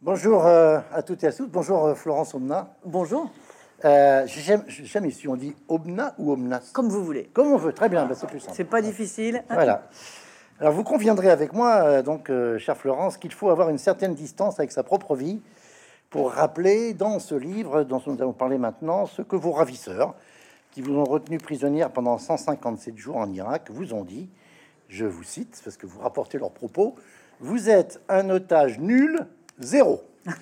Bonjour à toutes et à tous. Bonjour Florence Omna. Bonjour, J'ai jamais su, on dit Omna ou Omnas? comme vous voulez. Comme on veut, très bien, c'est plus simple. C'est pas difficile. Voilà. Alors vous conviendrez avec moi, chère Florence, qu'il faut avoir une certaine distance avec sa propre vie pour rappeler dans ce livre dont nous allons parler maintenant ce que vos ravisseurs, qui vous ont retenu prisonnière pendant 157 jours en Irak, vous ont dit. Je vous cite, parce que vous rapportez leurs propos. Vous êtes un otage nul, zéro.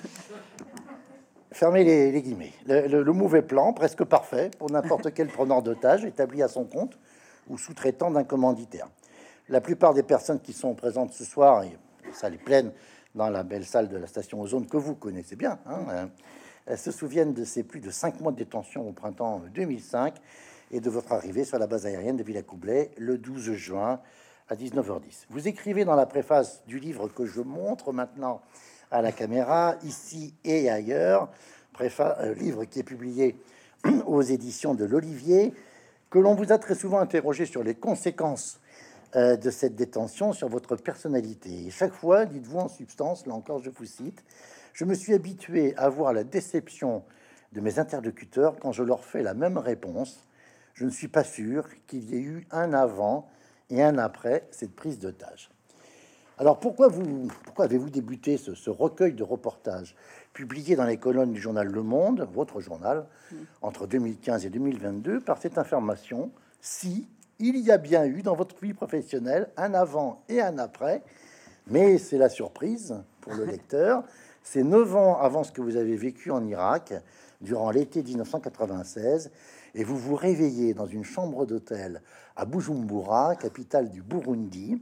Fermez les guillemets. Le mauvais plan, presque parfait, pour n'importe quel preneur d'otage établi à son compte ou sous-traitant d'un commanditaire. La plupart des personnes qui sont présentes ce soir, et ça les pleine dans la belle salle de la station Ozone que vous connaissez bien, elles se souviennent de ces plus de 5 mois de détention au printemps 2005 et de votre arrivée sur la base aérienne de Villacoublay le 12 juin à 19h10. Vous écrivez dans la préface du livre que je montre maintenant à la caméra, ici et ailleurs, livre qui est publié aux éditions de l'Olivier, que l'on vous a très souvent interrogé sur les conséquences de cette détention sur votre personnalité. Et chaque fois, dites-vous en substance, là encore je vous cite, « Je me suis habitué à voir la déception de mes interlocuteurs quand je leur fais la même réponse. Je ne suis pas sûr qu'il y ait eu un avant et un après cette prise d'otage. » Alors pourquoi avez-vous débuté ce recueil de reportages publié dans les colonnes du journal Le Monde, votre journal, entre 2015 et 2022, par cette information, si il y a bien eu dans votre vie professionnelle un avant et un après, mais c'est la surprise pour le lecteur, c'est 9 ans avant ce que vous avez vécu en Irak, durant l'été 1996, et vous vous réveillez dans une chambre d'hôtel à Bujumbura, capitale du Burundi.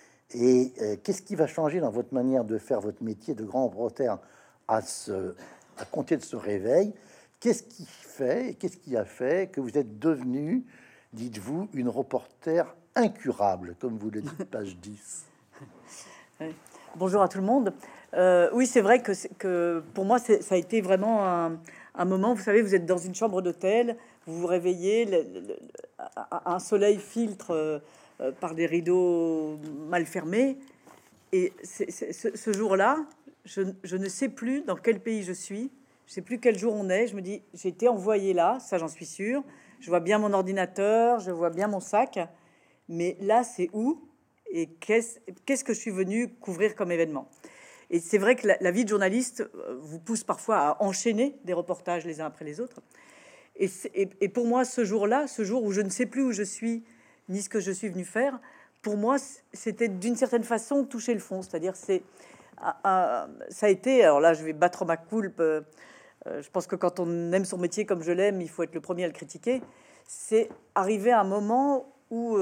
Et qu'est-ce qui va changer dans votre manière de faire votre métier de grand reporter à compter de ce réveil? Qu'est-ce qui fait et qu'est-ce qui a fait que vous êtes devenu, dites-vous, une reporter incurable, comme vous le dites, page 10? Oui. Bonjour à tout le monde. Oui, c'est vrai que pour moi, ça a été vraiment un moment. Vous savez, vous êtes dans une chambre d'hôtel, vous vous réveillez, un soleil filtre par des rideaux mal fermés. Et ce jour-là, je ne sais plus dans quel pays je suis. Je sais plus quel jour on est. Je me dis, j'ai été envoyé là, ça j'en suis sûr. Je vois bien mon ordinateur, je vois bien mon sac. Mais là, c'est où? Et qu'est-ce que je suis venu couvrir comme événement? Et c'est vrai que la vie de journaliste vous pousse parfois à enchaîner des reportages les uns après les autres. Et pour moi, ce jour-là, ce jour où je ne sais plus où je suis, ni ce que je suis venu faire, pour moi, c'était d'une certaine façon toucher le fond. C'est-à-dire, ça a été... Alors là, je vais battre ma coulpe. Je pense que quand on aime son métier comme je l'aime, il faut être le premier à le critiquer. C'est arrivé à un moment où...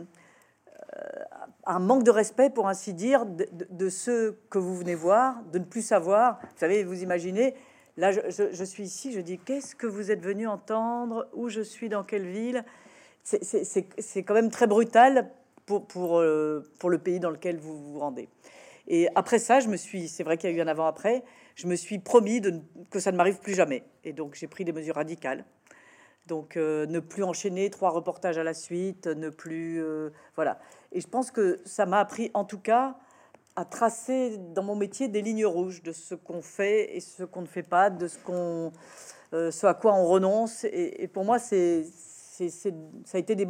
un manque de respect, pour ainsi dire, de ceux que vous venez voir, de ne plus savoir. Vous savez, vous imaginez, là, je suis ici, je dis, qu'est-ce que vous êtes venu entendre? Où je suis? Dans quelle ville? C'est quand même très brutal pour le pays dans lequel vous vous rendez. Et après ça, c'est vrai qu'il y a eu un avant-après, je me suis promis que ça ne m'arrive plus jamais. Et donc, j'ai pris des mesures radicales. Donc, ne plus enchaîner 3 reportages à la suite, ne plus... voilà. Et je pense que ça m'a appris, en tout cas, à tracer dans mon métier des lignes rouges de ce qu'on fait et ce qu'on ne fait pas, de ce à quoi on renonce. Et pour moi, ça a été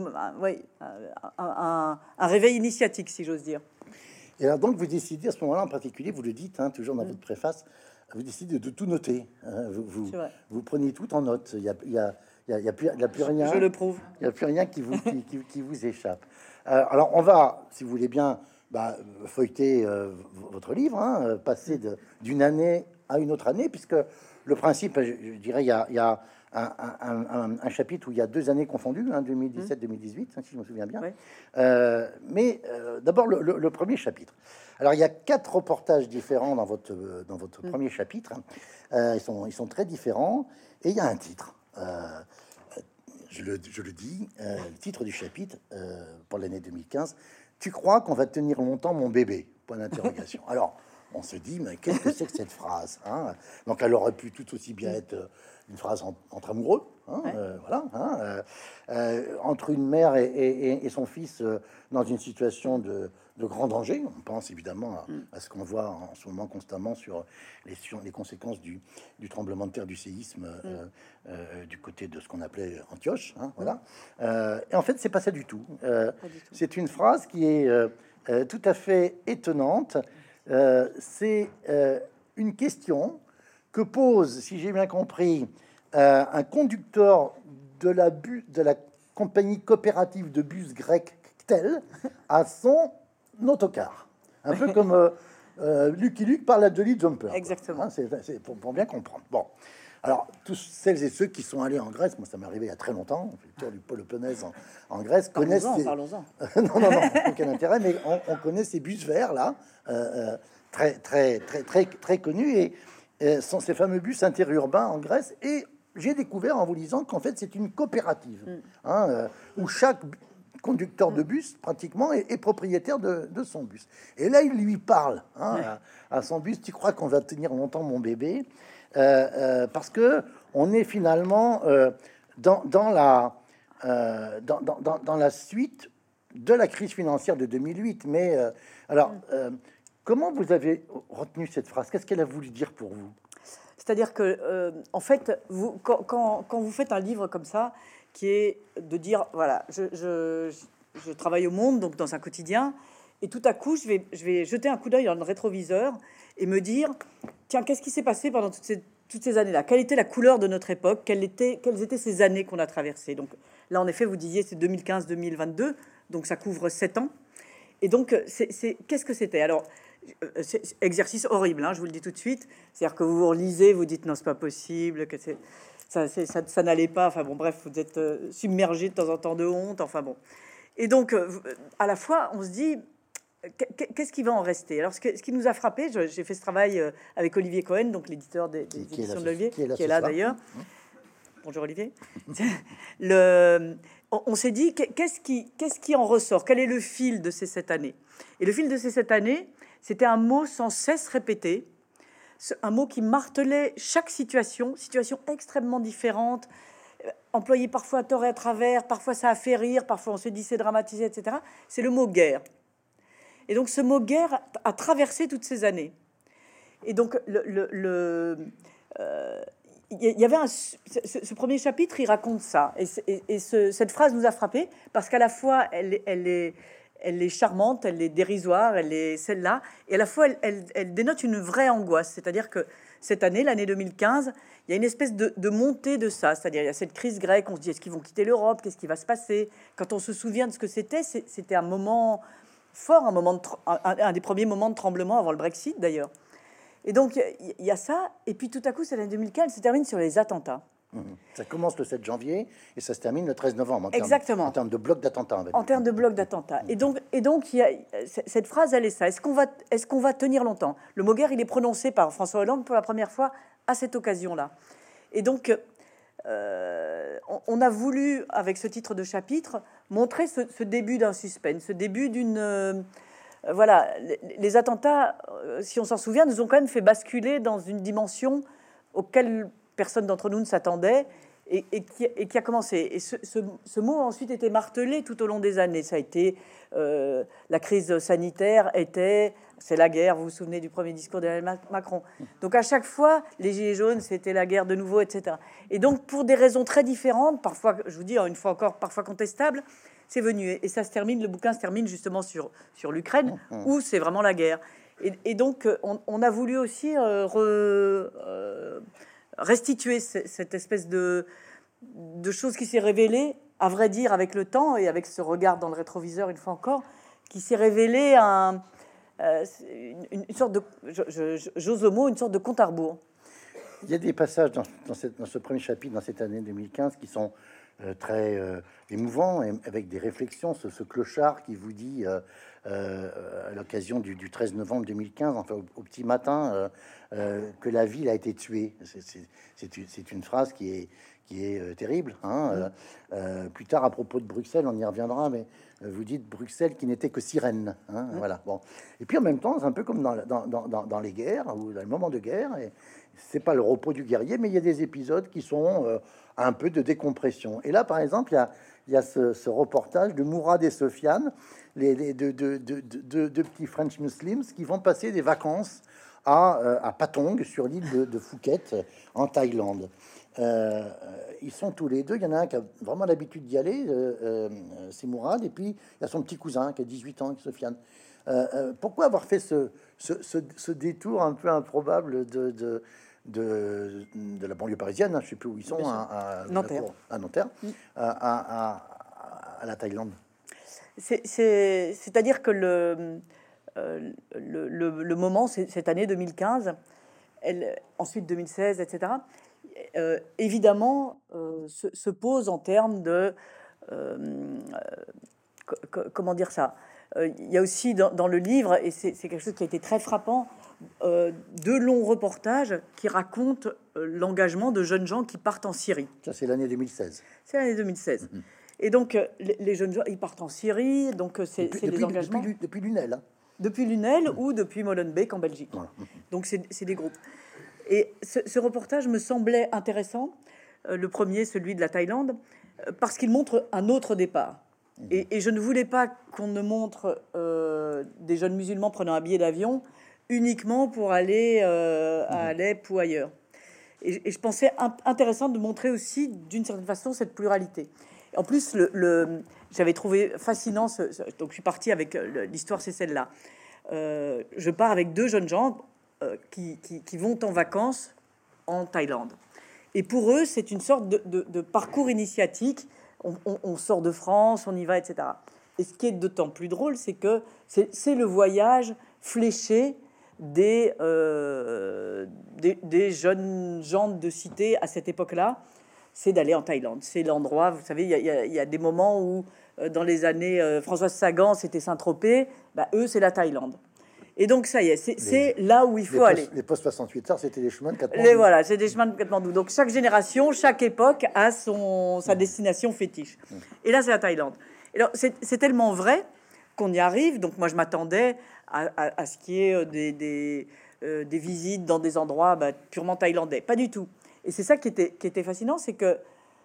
un réveil initiatique, si j'ose dire. Et alors donc, vous décidez à ce moment-là en particulier, vous le dites, toujours dans votre préface, vous décidez de tout noter. Vous prenez tout en note. Il y a plus rien. Je le prouve. Il n'y a plus rien qui vous échappe. Alors, on va, si vous voulez bien, feuilleter votre livre, passer d'une année à une autre année, puisque le principe, je dirais, il y a un chapitre où il y a 2 années confondues, 2017-2018, si je me souviens bien. Oui. Mais d'abord, le premier chapitre. Alors, il y a 4 reportages différents dans votre premier chapitre. Ils sont très différents. Et il y a un titre. Je le dis, le titre du chapitre pour l'année 2015. Tu crois qu'on va tenir longtemps mon bébé? Point d'interrogation. Alors, on se dit, mais qu'est-ce que c'est que cette phrase, hein? Donc elle aurait pu tout aussi bien être une phrase entre amoureux, hein, voilà, hein, entre une mère et son fils dans une situation de grand danger. On pense évidemment à ce qu'on voit en ce moment constamment sur les conséquences du tremblement de terre, du séisme du côté de ce qu'on appelait Antioche, hein, voilà. Et en fait, c'est pas ça du tout. C'est une phrase qui est tout à fait étonnante. C'est une question que pose, si j'ai bien compris, un conducteur de la compagnie coopérative de bus grec Ktel à son autocar. Un peu comme Lucky Luke parle à Dolly Jumper. Exactement. Hein, c'est pour bien comprendre. Bon. Alors, tous celles et ceux qui sont allés en Grèce, moi ça m'est arrivé il y a très longtemps, on fait le tour du Péloponnèse en Grèce, connaissent... Parlons-en. non, aucun intérêt, mais on connaît ces bus verts là, très connus, et sont ces fameux bus interurbains en Grèce. Et j'ai découvert en vous lisant qu'en fait c'est une coopérative, hein, où chaque conducteur de bus pratiquement est propriétaire de son bus. Et là il lui parle, hein, à son bus: tu crois qu'on va tenir longtemps, mon bébé? Parce que on est finalement dans la suite de la crise financière de 2008. Mais comment vous avez retenu cette phrase? Qu'est-ce qu'elle a voulu dire pour vous? C'est-à-dire que, en fait, quand vous faites un livre comme ça, qui est de dire, voilà, je travaille au Monde, donc dans un quotidien, et tout à coup, je vais jeter un coup d'œil dans le rétroviseur et me dire, tiens, qu'est-ce qui s'est passé pendant toutes ces années-là? Quelle était la couleur de notre époque? Quelles étaient ces années qu'on a traversées? Donc là, en effet, vous disiez, c'est 2015-2022, donc ça couvre 7 ans. Et donc, qu'est-ce que c'était? Alors, c'est exercice horrible, hein, je vous le dis tout de suite. C'est-à-dire que vous vous relisez, vous dites, non, c'est pas possible, que ça n'allait pas. Enfin bon, bref, vous êtes submergé de temps en temps de honte. Enfin bon. Et donc, à la fois, on se dit, qu'est-ce qui va en rester? Alors, ce qui nous a frappé, j'ai fait ce travail avec Olivier Cohen, donc l'éditeur des éditions de l'Olivier, qui est là d'ailleurs. Bonjour Olivier. On s'est dit, qu'est-ce qui en ressort? Quel est le fil de ces 7 années? Et le fil de ces 7 années, c'était un mot sans cesse répété, un mot qui martelait chaque situation extrêmement différente, employé parfois à tort et à travers, parfois ça a fait rire, parfois on se dit c'est dramatisé, etc. C'est le mot guerre. Et donc ce mot guerre a traversé toutes ces années. Et donc il y avait ce premier chapitre, il raconte ça. Et cette phrase nous a frappé parce qu'à la fois elle est charmante, elle est dérisoire, elle est celle-là, et à la fois elle dénote une vraie angoisse. C'est-à-dire que cette année, l'année 2015, il y a une espèce de montée de ça. C'est-à-dire il y a cette crise grecque, on se dit est-ce qu'ils vont quitter l'Europe? Qu'est-ce qui va se passer? Quand on se souvient de ce que c'était un moment fort, un des premiers moments de tremblement avant le Brexit d'ailleurs. Et donc il y a ça, et puis tout à coup, cette année 2015 se termine sur les attentats. Ça commence le 7 janvier et ça se termine le 13 novembre. Exactement. En termes de bloc d'attentats. En termes de bloc d'attentats. Et donc, il y a cette phrase, elle est ça. Est-ce qu'on va tenir longtemps? Le mot guerre, il est prononcé par François Hollande pour la première fois à cette occasion-là. Et donc, on a voulu, avec ce titre de chapitre, montrer ce début d'un suspense, ce début d'une... voilà, les attentats, si on s'en souvient, nous ont quand même fait basculer dans une dimension auquel personne d'entre nous ne s'attendait et qui a commencé. Et ce mot a ensuite été martelé tout au long des années. Ça a été la crise sanitaire, c'est la guerre. Vous vous souvenez du premier discours d'Emmanuel Macron. Donc à chaque fois, les gilets jaunes, c'était la guerre de nouveau, etc. Et donc pour des raisons très différentes, parfois, je vous dis une fois encore, parfois contestables, c'est venu. Et ça se termine, le bouquin se termine justement sur l'Ukraine, où c'est vraiment la guerre. Et donc on a voulu aussi restituer cette espèce de chose qui s'est révélée, à vrai dire, avec le temps et avec ce regard dans le rétroviseur, une fois encore, qui s'est révélé une sorte de, j'ose le mot, une sorte de compte à rebours. Il y a des passages dans ce premier chapitre, dans cette année 2015, qui sont très émouvants, et avec des réflexions. Ce clochard qui vous dit à l'occasion du 13 novembre 2015, enfin au petit matin, que la ville a été tuée. C'est une phrase qui est terrible. Hein. Plus tard, à propos de Bruxelles, on y reviendra, mais vous dites Bruxelles qui n'était que sirène. Hein, voilà. Bon. Et puis en même temps, c'est un peu comme dans les guerres ou dans les moments de guerre. Et c'est pas le repos du guerrier, mais il y a des épisodes qui sont un peu de décompression. Et là, par exemple, il y a ce reportage de Mourad et Sofiane, deux petits French Muslims qui vont passer des vacances à Patong, sur l'île de Phuket, en Thaïlande. Ils sont tous les deux. Il y en a un qui a vraiment l'habitude d'y aller, c'est Mourad, et puis il y a son petit cousin qui a 18 ans, Sofiane. Pourquoi avoir fait ce détour un peu improbable de la banlieue parisienne, hein, je sais plus où ils sont, à Nanterre, à la Thaïlande? C'est-à-dire que le moment, c'est cette année 2015, ensuite 2016, etc., évidemment, se pose en termes de... comment dire ça? Il y a aussi dans le livre, et c'est quelque chose qui a été très frappant, deux longs reportages qui racontent l'engagement de jeunes gens qui partent en Syrie. Ça, c'est l'année 2016. C'est l'année 2016. Et donc, les jeunes gens, ils partent en Syrie, donc c'est des engagements... Depuis Lunel, hein. Depuis Lunel ou depuis Molenbeek en Belgique. Voilà. Donc, c'est des groupes. Et ce reportage me semblait intéressant, le premier, celui de la Thaïlande, parce qu'il montre un autre départ. Et je ne voulais pas qu'on ne montre des jeunes musulmans prenant un billet d'avion uniquement pour aller à Alep ou ailleurs. Et je pensais intéressant de montrer aussi, d'une certaine façon, cette pluralité. En plus, j'avais trouvé fascinant, donc je suis partie avec l'histoire, c'est celle-là. Je pars avec deux jeunes gens qui vont en vacances en Thaïlande. Et pour eux, c'est une sorte de parcours initiatique. On sort de France, on y va, etc. Et ce qui est d'autant plus drôle, c'est que c'est le voyage fléché des jeunes gens de cité à cette époque-là, c'est d'aller en Thaïlande. C'est l'endroit, vous savez, il y a des moments où, dans les années, Françoise Sagan, c'était Saint-Tropez, bah, eux, c'est la Thaïlande. Et donc, ça y est, c'est là où il faut aller. Les postes 68 heures, c'était les chemins de Katmandou. Voilà, c'est des chemins de Katmandou. Donc, chaque génération, chaque époque a sa destination fétiche. Et là, c'est la Thaïlande. Et alors, c'est tellement vrai qu'on y arrive. Donc, moi, je m'attendais à ce qu'il y ait des visites dans des endroits purement thaïlandais. Pas du tout. Et c'est ça qui était fascinant, c'est que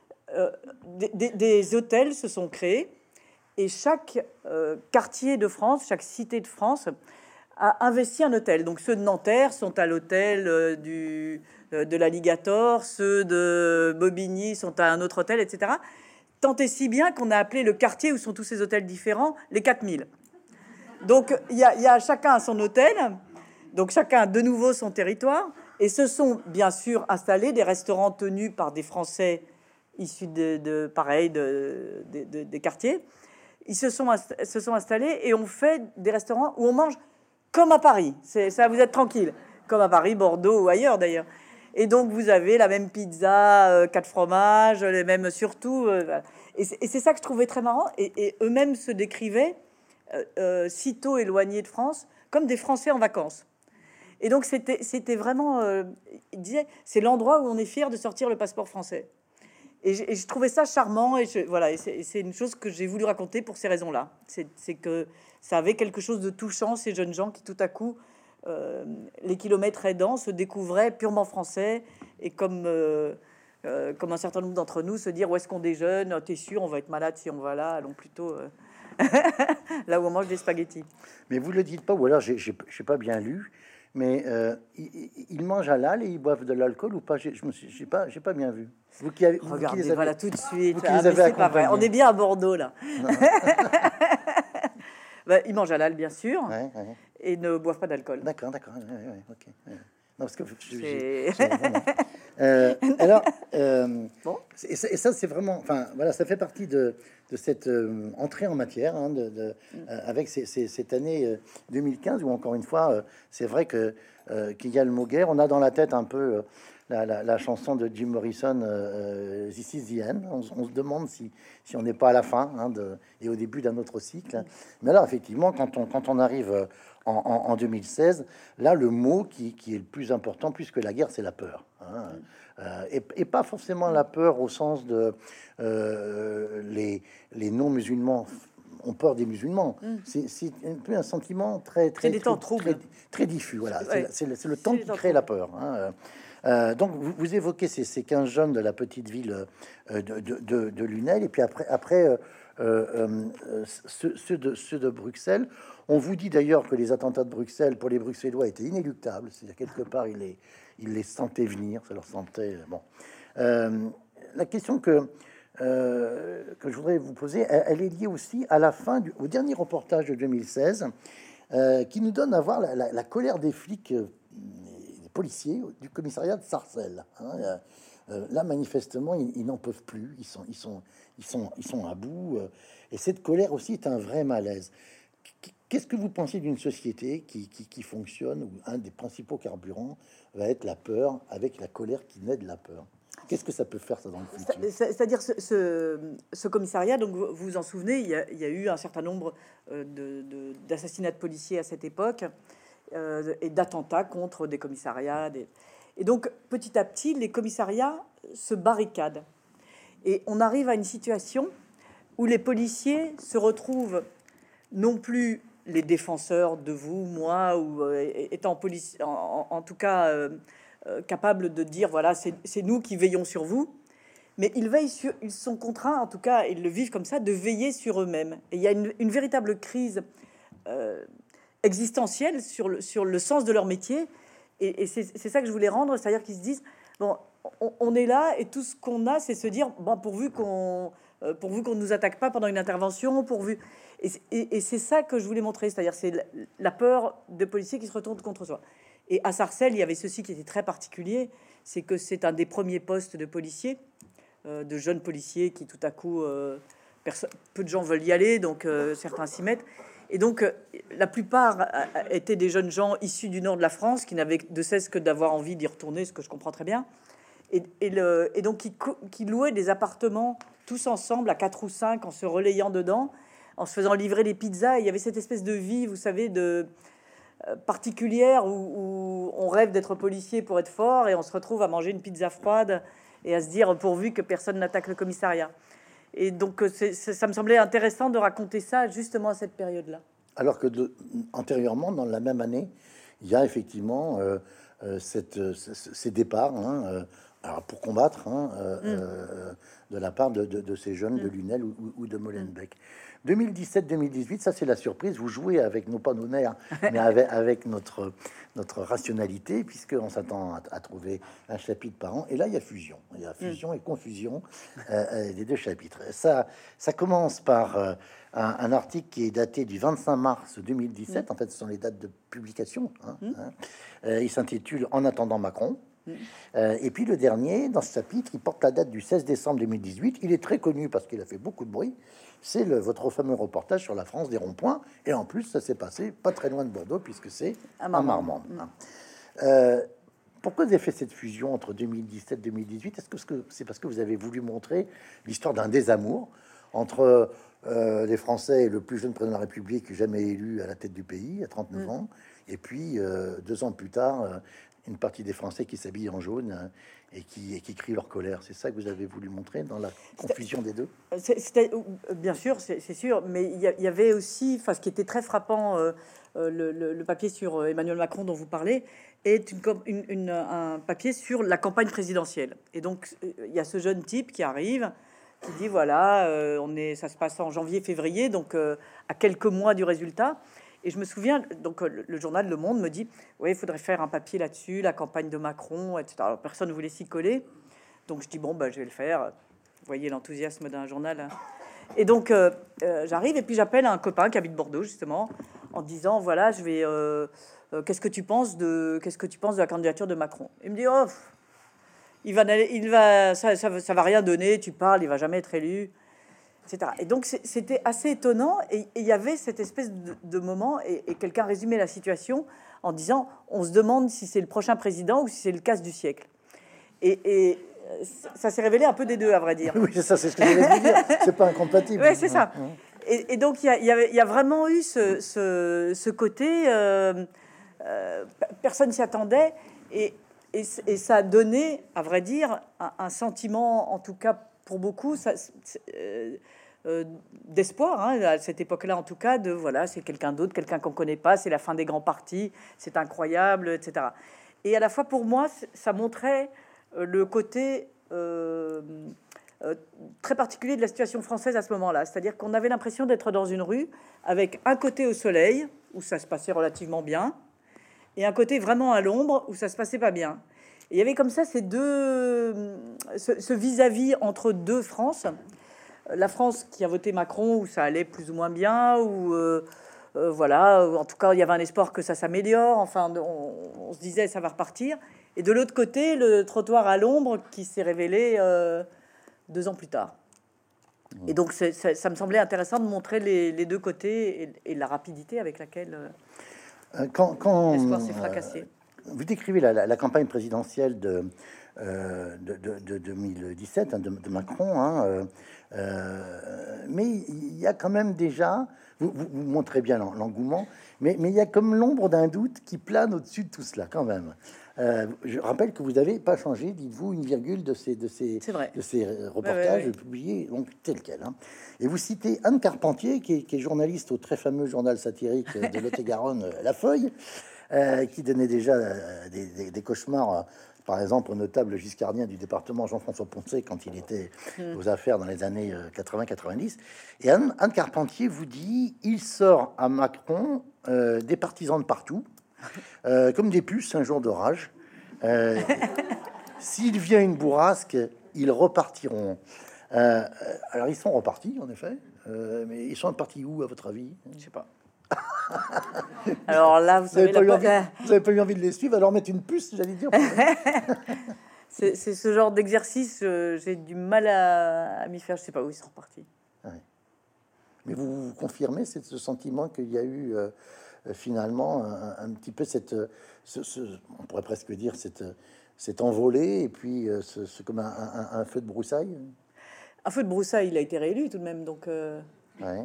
des hôtels se sont créés et chaque quartier de France, chaque cité de France a investi un hôtel. Donc ceux de Nanterre sont à l'hôtel de l'Alligator, ceux de Bobigny sont à un autre hôtel, etc. Tant et si bien qu'on a appelé le quartier où sont tous ces hôtels différents les 4000. Donc il y a chacun son hôtel, donc chacun a de nouveau son territoire. Et se sont bien sûr installés des restaurants tenus par des Français issus des quartiers. Ils se sont installés et on fait des restaurants où on mange comme à Paris. Ça, vous êtes tranquille, comme à Paris, Bordeaux ou ailleurs d'ailleurs. Et donc vous avez la même pizza, 4 fromages, les mêmes surtout. Et c'est ça que je trouvais très marrant. Et eux-mêmes se décrivaient, sitôt éloignés de France, comme des Français en vacances. Et donc, c'était vraiment... il disait, c'est l'endroit où on est fier de sortir le passeport français. Et je trouvais ça charmant. Et voilà, c'est une chose que j'ai voulu raconter pour ces raisons-là. C'est que ça avait quelque chose de touchant, ces jeunes gens qui, tout à coup, les kilomètres aidants, se découvraient purement français. Et comme un certain nombre d'entre nous, se dire, où est-ce qu'on déjeune? Oh, t'es sûr, on va être malade si on va là. Allons plutôt... là où on mange des spaghettis. Mais vous le dites pas, ou alors j'ai pas bien lu. Mais ils mangent halal et ils boivent de l'alcool ou pas? J'ai pas bien vu. Regardez, voilà tout de suite. C'est pas vrai. On est bien à Bordeaux là. Ils mangent halal bien sûr, et ne boivent pas d'alcool. D'accord, ok. Non, parce que alors, bon. Et ça c'est vraiment, enfin voilà, ça fait partie de cette entrée en matière, hein, avec cette année 2015 où encore une fois, c'est vrai que qu'il y a le mot guerre. On a dans la tête un peu la chanson de Jim Morrison, This is the end. On se demande si on n'est pas à la fin et au début d'un autre cycle. Mais alors, effectivement, quand on arrive en 2016, là, le mot qui est le plus important, plus que la guerre, c'est la peur. Et pas forcément la peur au sens de les non-musulmans ont peur des musulmans. C'est un peu un sentiment très diffus. Voilà, c'est le temps qui crée la peur. Donc vous évoquez ces 15 jeunes de la petite ville de Lunel, et puis après ceux de Bruxelles. On vous dit d'ailleurs que les attentats de Bruxelles pour les Bruxellois étaient inéluctables. C'est-à-dire quelque part ils les sentaient venir, ça leur sentait bon. La question que je voudrais vous poser, elle est liée aussi à la fin au dernier reportage de 2016 qui nous donne à voir la colère des flics, des policiers du commissariat de Sarcelles. Là, manifestement, ils n'en peuvent plus. Ils sont à bout. Et cette colère aussi est un vrai malaise. Qu'est-ce que vous pensez d'une société qui fonctionne où un des principaux carburants va être la peur, avec la colère qui naît de la peur? Qu'est-ce que ça peut faire, ça, dans le futur? C'est-à-dire, ce commissariat, donc vous vous en souvenez, il y a eu un certain nombre d'assassinats de policiers à cette époque et d'attentats contre des commissariats. Et donc, petit à petit, les commissariats se barricadent. Et on arrive à une situation où les policiers se retrouvent non plus les défenseurs de vous, moi, ou étant police, en tout cas capables de dire voilà, c'est nous qui veillons sur vous, mais ils sont contraints, en tout cas, ils le vivent comme ça, de veiller sur eux-mêmes. Et il y a une véritable crise existentielle sur le sens de leur métier, et c'est ça que je voulais rendre, c'est-à-dire qu'ils se disent bon, on est là, et tout ce qu'on a, c'est se dire bon, pourvu qu'on nous attaque pas pendant une intervention, pourvu. Et c'est ça que je voulais montrer, c'est-à-dire c'est la peur de policiers qui se retournent contre soi. Et à Sarcelles, il y avait ceci qui était très particulier, c'est que c'est un des premiers postes de policiers, de jeunes policiers qui tout à coup, peu de gens veulent y aller, donc certains s'y mettent. Et donc la plupart étaient des jeunes gens issus du nord de la France qui n'avaient de cesse que d'avoir envie d'y retourner, ce que je comprends très bien. Et donc qui louaient des appartements tous ensemble à 4 ou 5 en se relayant dedans, en se faisant livrer des pizzas. Et il y avait cette espèce de vie, vous savez, particulière où on rêve d'être policier pour être fort et on se retrouve à manger une pizza froide et à se dire pourvu que personne n'attaque le commissariat. Et donc ça me semblait intéressant de raconter ça justement à cette période-là. Alors que antérieurement, dans la même année, il y a effectivement ces départs alors pour combattre de la part de ces jeunes de Lunel ou de Molenbeek. 2017-2018, ça c'est la surprise. Vous jouez avec pas nos nerfs, mais avec notre rationalité, puisqu'on s'attend à trouver un chapitre par an. Et là, il y a fusion. Il y a fusion et confusion des deux chapitres. Ça commence par un article qui est daté du 25 mars 2017. En fait, ce sont les dates de publication. Il s'intitule « En attendant Macron ». Et puis le dernier, dans ce chapitre, il porte la date du 16 décembre 2018. Il est très connu parce qu'il a fait beaucoup de bruit. C'est votre fameux reportage sur la France des ronds-points. Et en plus, ça s'est passé pas très loin de Bordeaux, puisque c'est à Marmande. Pourquoi vous avez fait cette fusion entre 2017 et 2018? Est-ce que c'est parce que vous avez voulu montrer l'histoire d'un désamour entre les Français et le plus jeune président de la République jamais élu à la tête du pays, à 39 ans, et puis 2 ans plus tard, une partie des Français qui s'habillent en jaune et qui crient leur colère? C'est ça que vous avez voulu montrer dans la confusion des deux? Bien sûr, c'est sûr, mais il y avait aussi, enfin, ce qui était très frappant, le papier sur Emmanuel Macron dont vous parlez, est un papier sur la campagne présidentielle. Et donc, il y a ce jeune type qui arrive, qui dit, voilà, ça se passe en janvier-février, donc à quelques mois du résultat. Et je me souviens, donc le journal Le Monde me dit, oui, il faudrait faire un papier là-dessus, la campagne de Macron, etc. Alors, personne ne voulait s'y coller. Donc, je dis, bon, je vais le faire. Vous voyez l'enthousiasme d'un journal. Et donc, j'arrive et puis j'appelle un copain qui habite Bordeaux, justement, en disant, voilà, je vais... qu'est-ce que tu penses de la candidature de Macron? Il me dit, oh, ça va rien donner, tu parles, il va jamais être élu. etc. Et donc c'était assez étonnant, et il y avait cette espèce de moment, et quelqu'un résumait la situation en disant, on se demande si c'est le prochain président ou si c'est le casse du siècle. Et ça s'est révélé un peu des deux, à vrai dire. Oui, c'est ça, c'est ce que je voulais vous dire. C'est pas incompatible. Ouais, c'est ça. Et donc il y a vraiment eu ce côté, personne s'y attendait, et ça a donné, à vrai dire, un sentiment, en tout cas pour beaucoup, d'espoir, hein, à cette époque-là, en tout cas, de voilà, c'est quelqu'un d'autre, quelqu'un qu'on connaît pas, c'est la fin des grands partis, c'est incroyable, etc. Et à la fois, pour moi, ça montrait le côté très particulier de la situation française à ce moment-là. C'est-à-dire qu'on avait l'impression d'être dans une rue avec un côté au soleil, où ça se passait relativement bien, et un côté vraiment à l'ombre, où ça se passait pas bien. Et il y avait comme ça ces deux, ce vis-à-vis entre deux France. La France qui a voté Macron, où ça allait plus ou moins bien, où voilà, en tout cas, il y avait un espoir que ça s'améliore. Enfin, on se disait ça va repartir. Et de l'autre côté, le trottoir à l'ombre qui s'est révélé 2 ans plus tard. Et donc, ça me semblait intéressant de montrer les deux côtés et la rapidité avec laquelle l'espoir s'est fracassé. Vous décrivez la campagne présidentielle de 2017, hein, de Macron, hein, mais il y a quand même déjà, vous montrez bien l'engouement, mais il y a comme l'ombre d'un doute qui plane au-dessus de tout cela quand même. Je rappelle que vous n'avez pas changé, dites-vous, une virgule de ces reportages publiés, donc tel quel. Hein. Et vous citez Anne Carpentier, qui est journaliste au très fameux journal satirique de Lot-et-Garonne, La Feuille, qui donnait déjà des cauchemars, par exemple, au notable giscardien du département Jean-François Poncet quand il était aux affaires dans les années 80-90. Et Anne Carpentier vous dit, il sort à Macron des partisans de partout, comme des puces un jour d'orage. S'il vient une bourrasque, ils repartiront. Alors ils sont repartis, en effet, mais ils sont repartis où, à votre avis? Je sais pas. Alors là, vous n'avez pas eu envie de les suivre, alors mettre une puce, j'allais dire. c'est ce genre d'exercice, j'ai du mal à m'y faire. Je sais pas où ils sont repartis. Ouais. Mais vous confirmez ce sentiment qu'il y a eu finalement un petit peu on pourrait presque dire cette envolée, et puis comme un feu de broussailles. Un feu de broussailles, il a été réélu tout de même, donc. Ouais.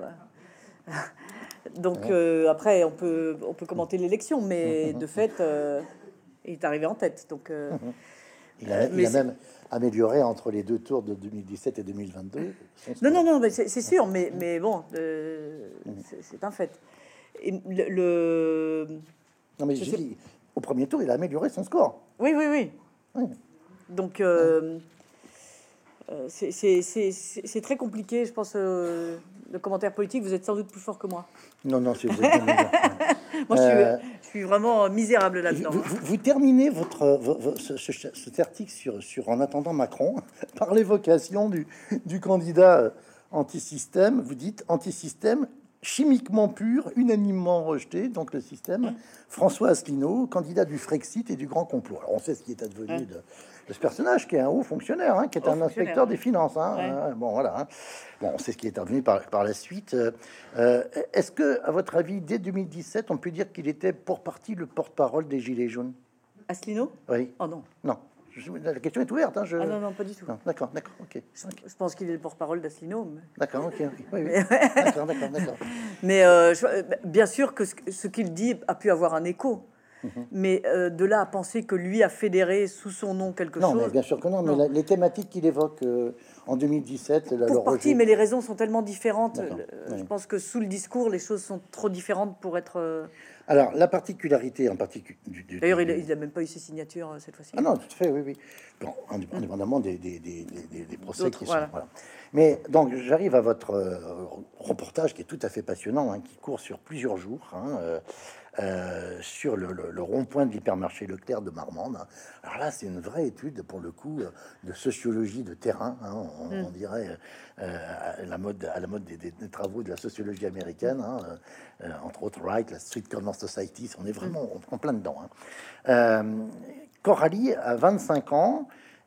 Donc après, on peut commenter l'élection, mais de fait, il est arrivé en tête. Donc, il a même amélioré entre les deux tours de 2017 et 2022. Non, mais c'est sûr, mais bon, c'est un fait. Et non, mais j'ai dit, au premier tour, il a amélioré son score. Oui. Donc, c'est très compliqué, je pense. Le commentaire politique, vous êtes sans doute plus fort que moi. Non, c'est vous êtes moi, je suis vraiment misérable là-dedans. Vous terminez cet article sur En attendant Macron par l'évocation du candidat anti-système. Vous dites anti-système chimiquement pur, unanimement rejeté, donc le système. François Asselineau, candidat du Frexit et du Grand Complot. Alors on sait ce qui est advenu de ce personnage, qui est un haut fonctionnaire, hein, qui est un inspecteur des finances. Hein, bon, voilà. Hein. Bon, on sait ce qui est advenu par la suite. Est-ce que, à votre avis, dès 2017, on peut dire qu'il était pour partie le porte-parole des Gilets jaunes? Asselineau? Oui. Oh non. Non. La question est ouverte. Hein, Ah non, pas du tout. D'accord, ok. Je pense qu'il est le porte-parole d'Asselineau. Mais... D'accord, ok. Oui. D'accord. Mais bien sûr que ce qu'il dit a pu avoir un écho. Mais de là à penser que lui a fédéré sous son nom quelque chose... Non, mais bien sûr que non. Mais les thématiques qu'il évoque en 2017... Pour partie, mais les raisons sont tellement différentes. Je Oui. pense que sous le discours, les choses sont trop différentes pour être... Alors, la particularité en particulier... D'ailleurs, il n'a même pas eu ses signatures cette fois-ci. Ah non, tout à fait, oui. Bon, indépendamment des procès qui sont... Voilà. Voilà. Mais donc, j'arrive à votre reportage qui est tout à fait passionnant, hein, qui court sur plusieurs jours, sur le rond-point de l'hypermarché Leclerc de Marmande. Alors là, c'est une vraie étude, pour le coup, de sociologie de terrain, hein, on dirait à la mode des travaux de la sociologie américaine, entre autres Wright, la Street Corner Society, on est vraiment en plein dedans. Coralie a 25 ans,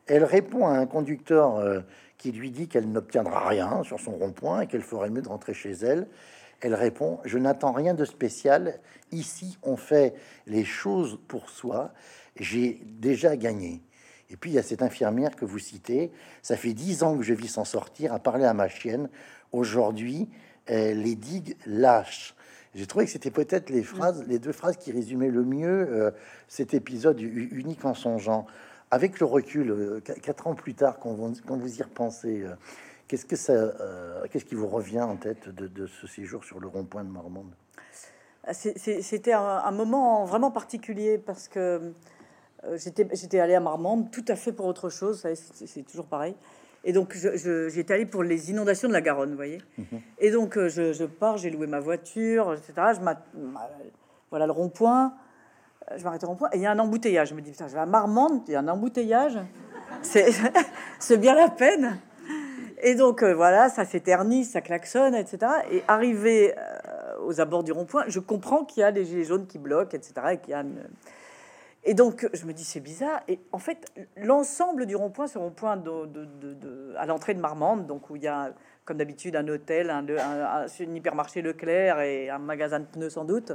Elle répond à un conducteur qui lui dit qu'elle n'obtiendra rien sur son rond-point et qu'elle ferait mieux de rentrer chez elle. Elle répond: je n'attends rien de spécial. Ici, on fait les choses pour soi. J'ai déjà gagné. Et puis, il y a cette infirmière que vous citez. Ça fait 10 ans que je vis sans sortir, à parler à ma chienne. Aujourd'hui, les digues lâchent. J'ai trouvé que c'était peut-être les deux phrases qui résumaient le mieux cet épisode unique en son genre. Avec le recul, 4 ans plus tard, quand vous y repensez, qu'est-ce qui vous revient en tête de ce séjour sur le rond-point de Marmande? C'était un moment vraiment particulier parce que j'étais allée à Marmande tout à fait pour autre chose. C'est toujours pareil. Et donc, j'étais allée pour les inondations de la Garonne, vous voyez. Et donc, je pars, j'ai loué ma voiture, etc. Voilà le rond-point. Je m'arrête au rond-point et il y a un embouteillage. Je me dis, putain, je vais à Marmande, il y a un embouteillage. C'est bien la peine. Et donc, voilà, ça s'éternise, ça klaxonne, etc. Et arrivé aux abords du rond-point, je comprends qu'il y a des gilets jaunes qui bloquent, etc. Et donc, je me dis, c'est bizarre. Et en fait, l'ensemble du rond-point, ce rond-point à l'entrée de Marmande, donc où il y a, comme d'habitude, un hôtel, un hypermarché Leclerc et un magasin de pneus sans doute,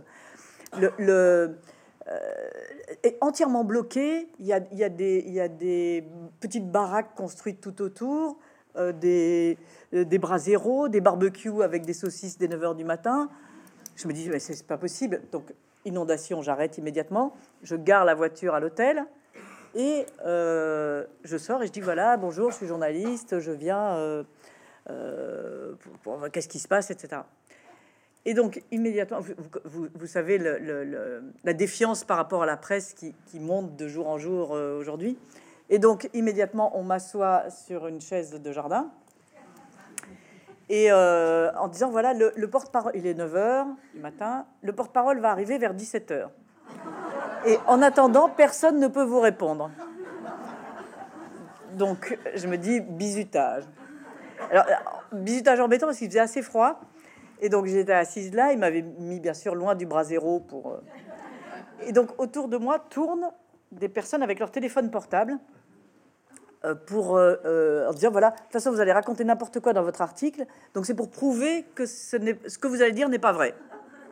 est entièrement bloqué. Il y a des petites baraques construites tout autour, des braseros, des barbecues avec des saucisses dès 9 h du matin. Je me dis, mais c'est pas possible. Donc, inondation, j'arrête immédiatement. Je gare la voiture à l'hôtel et je sors et je dis, voilà, bonjour, je suis journaliste, je viens qu'est-ce qui se passe, etc. Et donc immédiatement, vous savez la défiance par rapport à la presse qui monte de jour en jour aujourd'hui. Et donc immédiatement, on m'assoit sur une chaise de jardin et en disant, voilà, le porte-parole, il est 9 h du matin, le porte-parole va arriver vers 17 h. Et en attendant, personne ne peut vous répondre. Donc je me dis, bizutage. Alors, bizutage embêtant parce qu'il faisait assez froid. Et donc j'étais assise là, il m'avait mis bien sûr loin du brasero pour... Et donc autour de moi tournent des personnes avec leur téléphone portable pour en disant, voilà, de toute façon vous allez raconter n'importe quoi dans votre article, donc c'est pour prouver que ce que vous allez dire n'est pas vrai.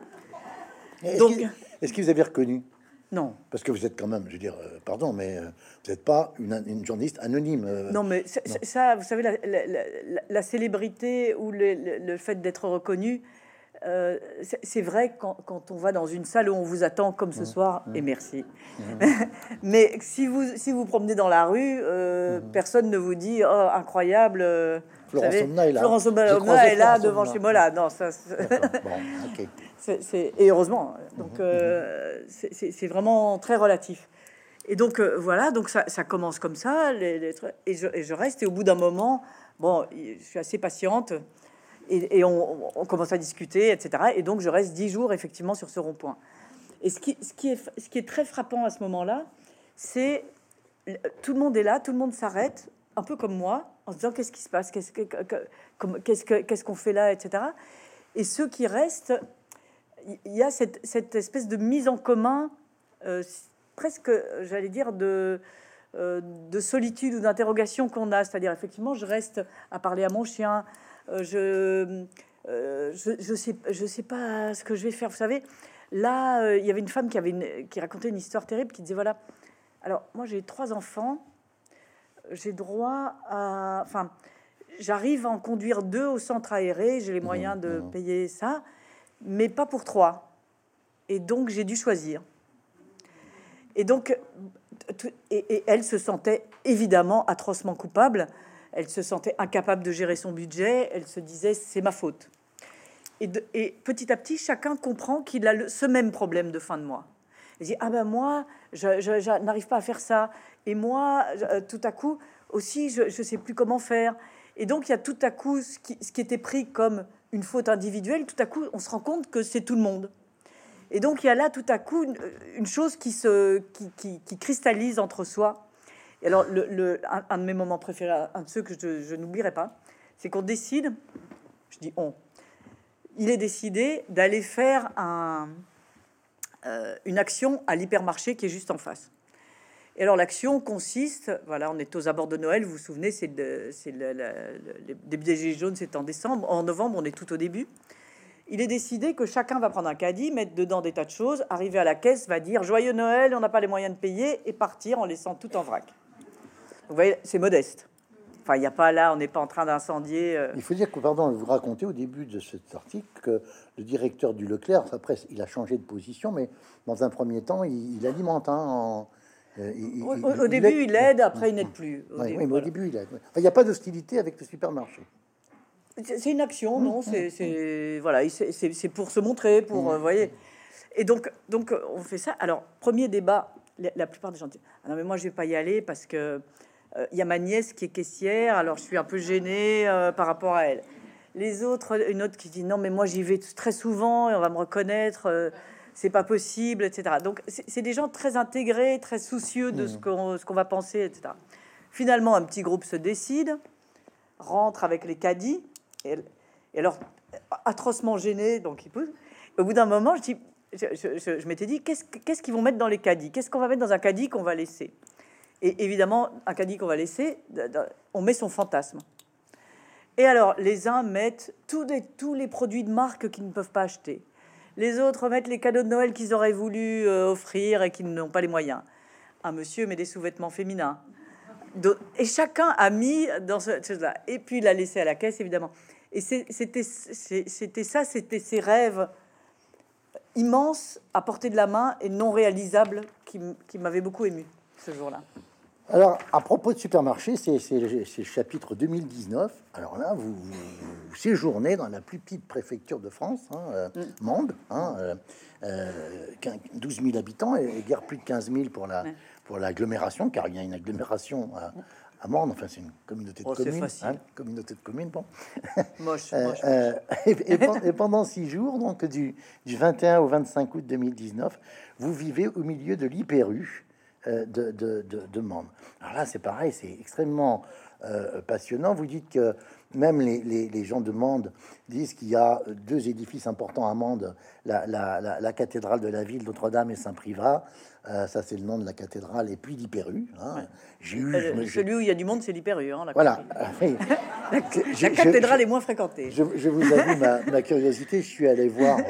Est-ce que vous avez reconnu? Non. Parce que vous êtes quand même, je veux dire, pardon, mais vous n'êtes pas une journaliste anonyme. Non, mais ça, vous savez, la célébrité ou le fait d'être reconnu, c'est vrai quand on va dans une salle où on vous attend comme ce soir, et merci. Mais si vous promenez dans la rue, personne ne vous dit, oh, incroyable, Florence Omna est là. Florence Omna est là devant chez moi. Là, non, ça. Bon, ok. Et heureusement, donc c'est vraiment très relatif. Et donc voilà, donc ça commence comme ça, et je reste. Et au bout d'un moment, bon, je suis assez patiente, et on commence à discuter, etc. Et donc je reste 10 jours effectivement sur ce rond-point. Et ce qui est très frappant à ce moment-là, c'est tout le monde est là, tout le monde s'arrête, un peu comme moi, en se disant, qu'est-ce qui se passe, qu'est-ce qu'on fait là, etc. Et ceux qui restent, il y a cette espèce de mise en commun, presque, j'allais dire, de solitude ou d'interrogation qu'on a. C'est-à-dire, effectivement, je reste à parler à mon chien. Je sais pas ce que je vais faire. Vous savez, là, il y avait une femme qui racontait une histoire terrible, qui disait, voilà, alors moi j'ai 3 enfants, j'ai droit à... Enfin, j'arrive à en conduire 2 au centre aéré, j'ai les moyens de payer ça, mais pas pour 3. Et donc, j'ai dû choisir. Et donc, et elle se sentait évidemment atrocement coupable. Elle se sentait incapable de gérer son budget. Elle se disait, c'est ma faute. Et petit à petit, chacun comprend qu'il a ce même problème de fin de mois. Il dit, ah ben moi, je n'arrive pas à faire ça. Et moi, tout à coup, aussi, je sais plus comment faire. Et donc, il y a tout à coup ce qui était pris comme une faute individuelle. Tout à coup, on se rend compte que c'est tout le monde. Et donc, il y a là tout à coup une chose qui cristallise entre soi. Et alors, un de mes moments préférés, un de ceux que je n'oublierai pas, c'est qu'on décide, je dis on, il est décidé d'aller faire une action à l'hypermarché qui est juste en face. Et alors l'action consiste, voilà, on est aux abords de Noël, vous vous souvenez, les gilets jaunes, c'est en décembre, en novembre, on est tout au début. Il est décidé que chacun va prendre un caddie, mettre dedans des tas de choses, arriver à la caisse, va dire joyeux Noël, on n'a pas les moyens de payer, et partir en laissant tout en vrac. Vous voyez, c'est modeste. Enfin, il n'y a pas là, on n'est pas en train d'incendier. Il faut dire que, pardon, vous racontez au début de cet article que le directeur du Leclerc, après, il a changé de position, mais dans un premier temps, il alimente. Au début, il aide, après, il n'aide plus. Oui, mais au début, il aide. Enfin, il n'y a pas d'hostilité avec le supermarché. C'est une action, non? Voilà, c'est pour se montrer, pour voyez. Et donc, on fait ça. Alors, premier débat, la plupart des gens disent ah non, mais moi, je vais pas y aller parce que il y a ma nièce qui est caissière, alors je suis un peu gênée par rapport à elle. Les autres, une autre qui dit non, mais moi, j'y vais très souvent et on va me reconnaître. C'est pas possible, etc. Donc, c'est des gens très intégrés, très soucieux de ce qu'on va penser, etc. Finalement, un petit groupe se décide, rentre avec les caddies, et alors, atrocement gêné, donc il pousse. Au bout d'un moment, je m'étais dit, qu'est-ce qu'ils vont mettre dans les caddies? Qu'est-ce qu'on va mettre dans un caddie qu'on va laisser? Et évidemment, un caddie qu'on va laisser, on met son fantasme. Et alors, les uns mettent tous les produits de marque qu'ils ne peuvent pas acheter. Les autres mettent les cadeaux de Noël qu'ils auraient voulu offrir et qu'ils n'ont pas les moyens. Un monsieur met des sous-vêtements féminins. Et chacun a mis dans ce chose-là. Et puis, il l'a laissé à la caisse, évidemment. Et c'était ces rêves immenses à portée de la main et non réalisables qui m'avaient beaucoup ému ce jour-là. Alors, à propos de supermarché, c'est le chapitre 2019. Alors là, vous séjournez dans la plus petite préfecture de France, Mende, 12 000 habitants et guère plus de 15 000 pour l'agglomération, car il y a une agglomération à Mende. Enfin, c'est une communauté de communes. Communauté de communes, bon. Moche. Et pendant 6 jours, donc du 21 au 25 août 2019, vous vivez au milieu de l'Hyper-U de Mende. Alors là, c'est pareil, c'est extrêmement passionnant. Vous dites que même les gens de Mende disent qu'il y a 2 édifices importants à Mende, la cathédrale de la ville, Notre-Dame et Saint-Privat. Ça, c'est le nom de la cathédrale, et puis l'Hyper-U. Celui où il y a du monde, c'est l'Hyper-U. Voilà. La cathédrale est moins fréquentée. Je vous avoue ma curiosité. Je suis allé voir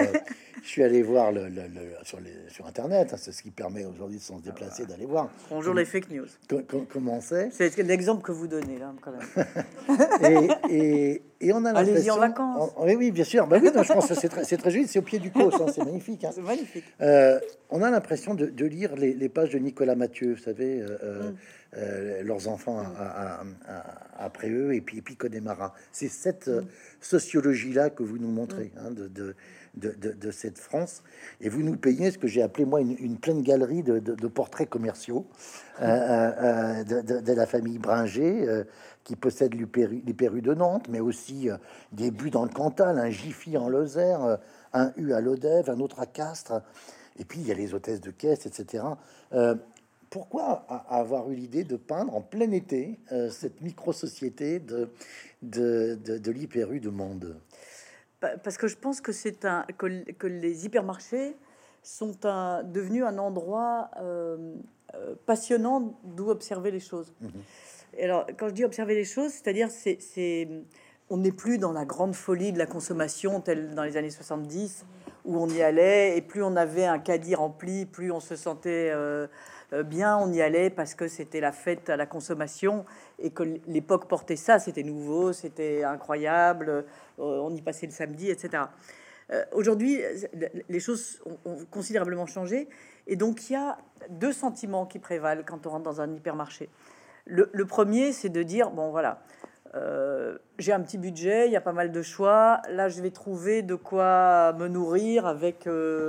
sur Internet. C'est ce qui permet aujourd'hui de se déplacer, d'aller voir. Bonjour les fake news. Comment c'est? C'est l'exemple que vous donnez là, quand même. et on a l'impression. Allez-y en vacances. Oui, bien sûr. Bah oui, non, je pense que c'est très joli. C'est au pied du Causse. C'est magnifique. C'est magnifique. On a l'impression de lire les pages de Nicolas Mathieu, vous savez, leurs enfants après eux, et puis Connemara. C'est cette sociologie-là que vous nous montrez, de cette France, et vous nous payez ce que j'ai appelé moi une pleine galerie de portraits commerciaux de la famille Bringer, qui possède l'Hyper-U de Nantes, mais aussi des buts dans le Cantal, un Jiffy en Lozère, un U à Lodève, un autre à Castres, et puis il y a les hôtesses de caisse, etc. Pourquoi avoir eu l'idée de peindre en plein été cette micro-société de l'Hyper-U de Mende? Parce que je pense que que les hypermarchés sont devenus un endroit passionnant d'où observer les choses. Et alors, quand je dis observer les choses, c'est-à-dire on n'est plus dans la grande folie de la consommation telle dans les années 70 où on y allait et plus on avait un caddie rempli, plus on se sentait bien, on y allait parce que c'était la fête à la consommation et que l'époque portait ça, c'était nouveau, c'était incroyable, on y passait le samedi, etc. Aujourd'hui, les choses ont considérablement changé et donc il y a 2 sentiments qui prévalent quand on rentre dans un hypermarché. Le premier, c'est de dire, bon voilà, j'ai un petit budget, il y a pas mal de choix, là je vais trouver de quoi me nourrir avec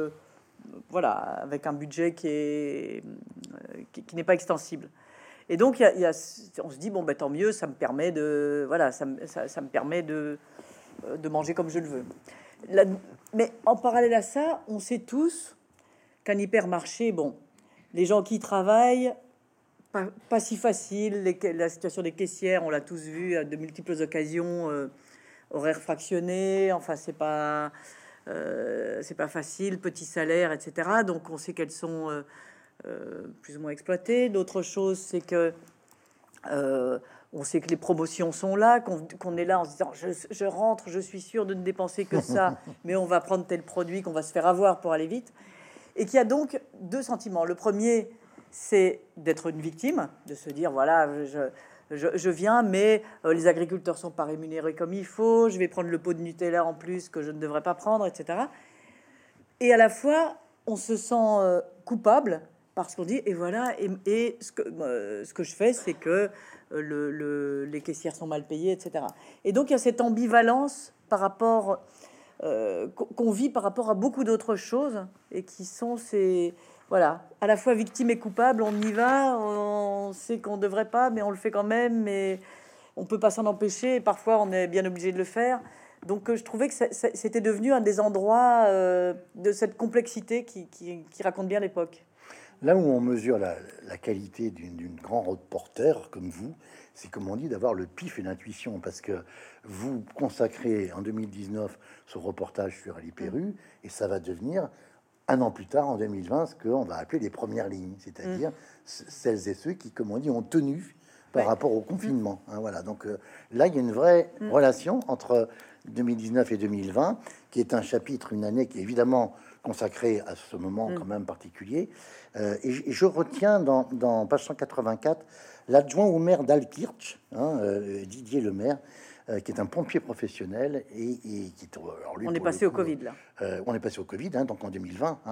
avec un budget qui n'est pas extensible. Et donc on se dit bon ben tant mieux, ça me permet ça me permet de manger comme je le veux. Mais en parallèle à ça, on sait tous qu'un hypermarché, bon, les gens qui y travaillent, pas si facile. La situation des caissières, on l'a tous vu à de multiples occasions, horaires fractionnés. Enfin, c'est pas facile, petit salaire, etc. Donc, on sait qu'elles sont plus ou moins exploité. D'autres choses, c'est que on sait que les promotions sont là, qu'on est là en se disant je rentre, je suis sûr de ne dépenser que ça, mais on va prendre tel produit qu'on va se faire avoir pour aller vite. Et qu'il y a donc deux sentiments. Le premier, c'est d'être une victime, de se dire voilà, je viens, mais les agriculteurs sont pas rémunérés comme il faut, je vais prendre le pot de Nutella en plus que je ne devrais pas prendre, etc. Et à la fois, on se sent coupable parce qu'on dit et voilà, et ce que je fais, c'est que les caissières sont mal payées, etc. Et donc il y a cette ambivalence par rapport qu'on vit par rapport à beaucoup d'autres choses et qui sont ces voilà, à la fois victime et coupable. On y va, on sait qu'on devrait pas, mais on le fait quand même, mais on peut pas s'en empêcher. Et parfois, on est bien obligé de le faire. Donc, je trouvais que c'était devenu un des endroits de cette complexité qui raconte bien l'époque. Là où on mesure la qualité d'une grand reporter comme vous, c'est comme on dit d'avoir le pif et l'intuition, parce que vous consacrez en 2019 ce reportage sur Ali Perru, et ça va devenir un an plus tard, en 2020, ce qu'on va appeler les premières lignes, c'est-à-dire celles et ceux qui, comme on dit, ont tenu par rapport au confinement. Hein, voilà. Donc là, il y a une vraie relation entre 2019 et 2020, qui est un chapitre, une année qui est évidemment consacrée à ce moment quand même particulier. Et je retiens dans page 184 l'adjoint au maire d'Altkirch, Didier Lemaire, qui est un pompier professionnel et qui est, alors lui, on est passé au Covid là. On est passé au Covid, donc en 2020,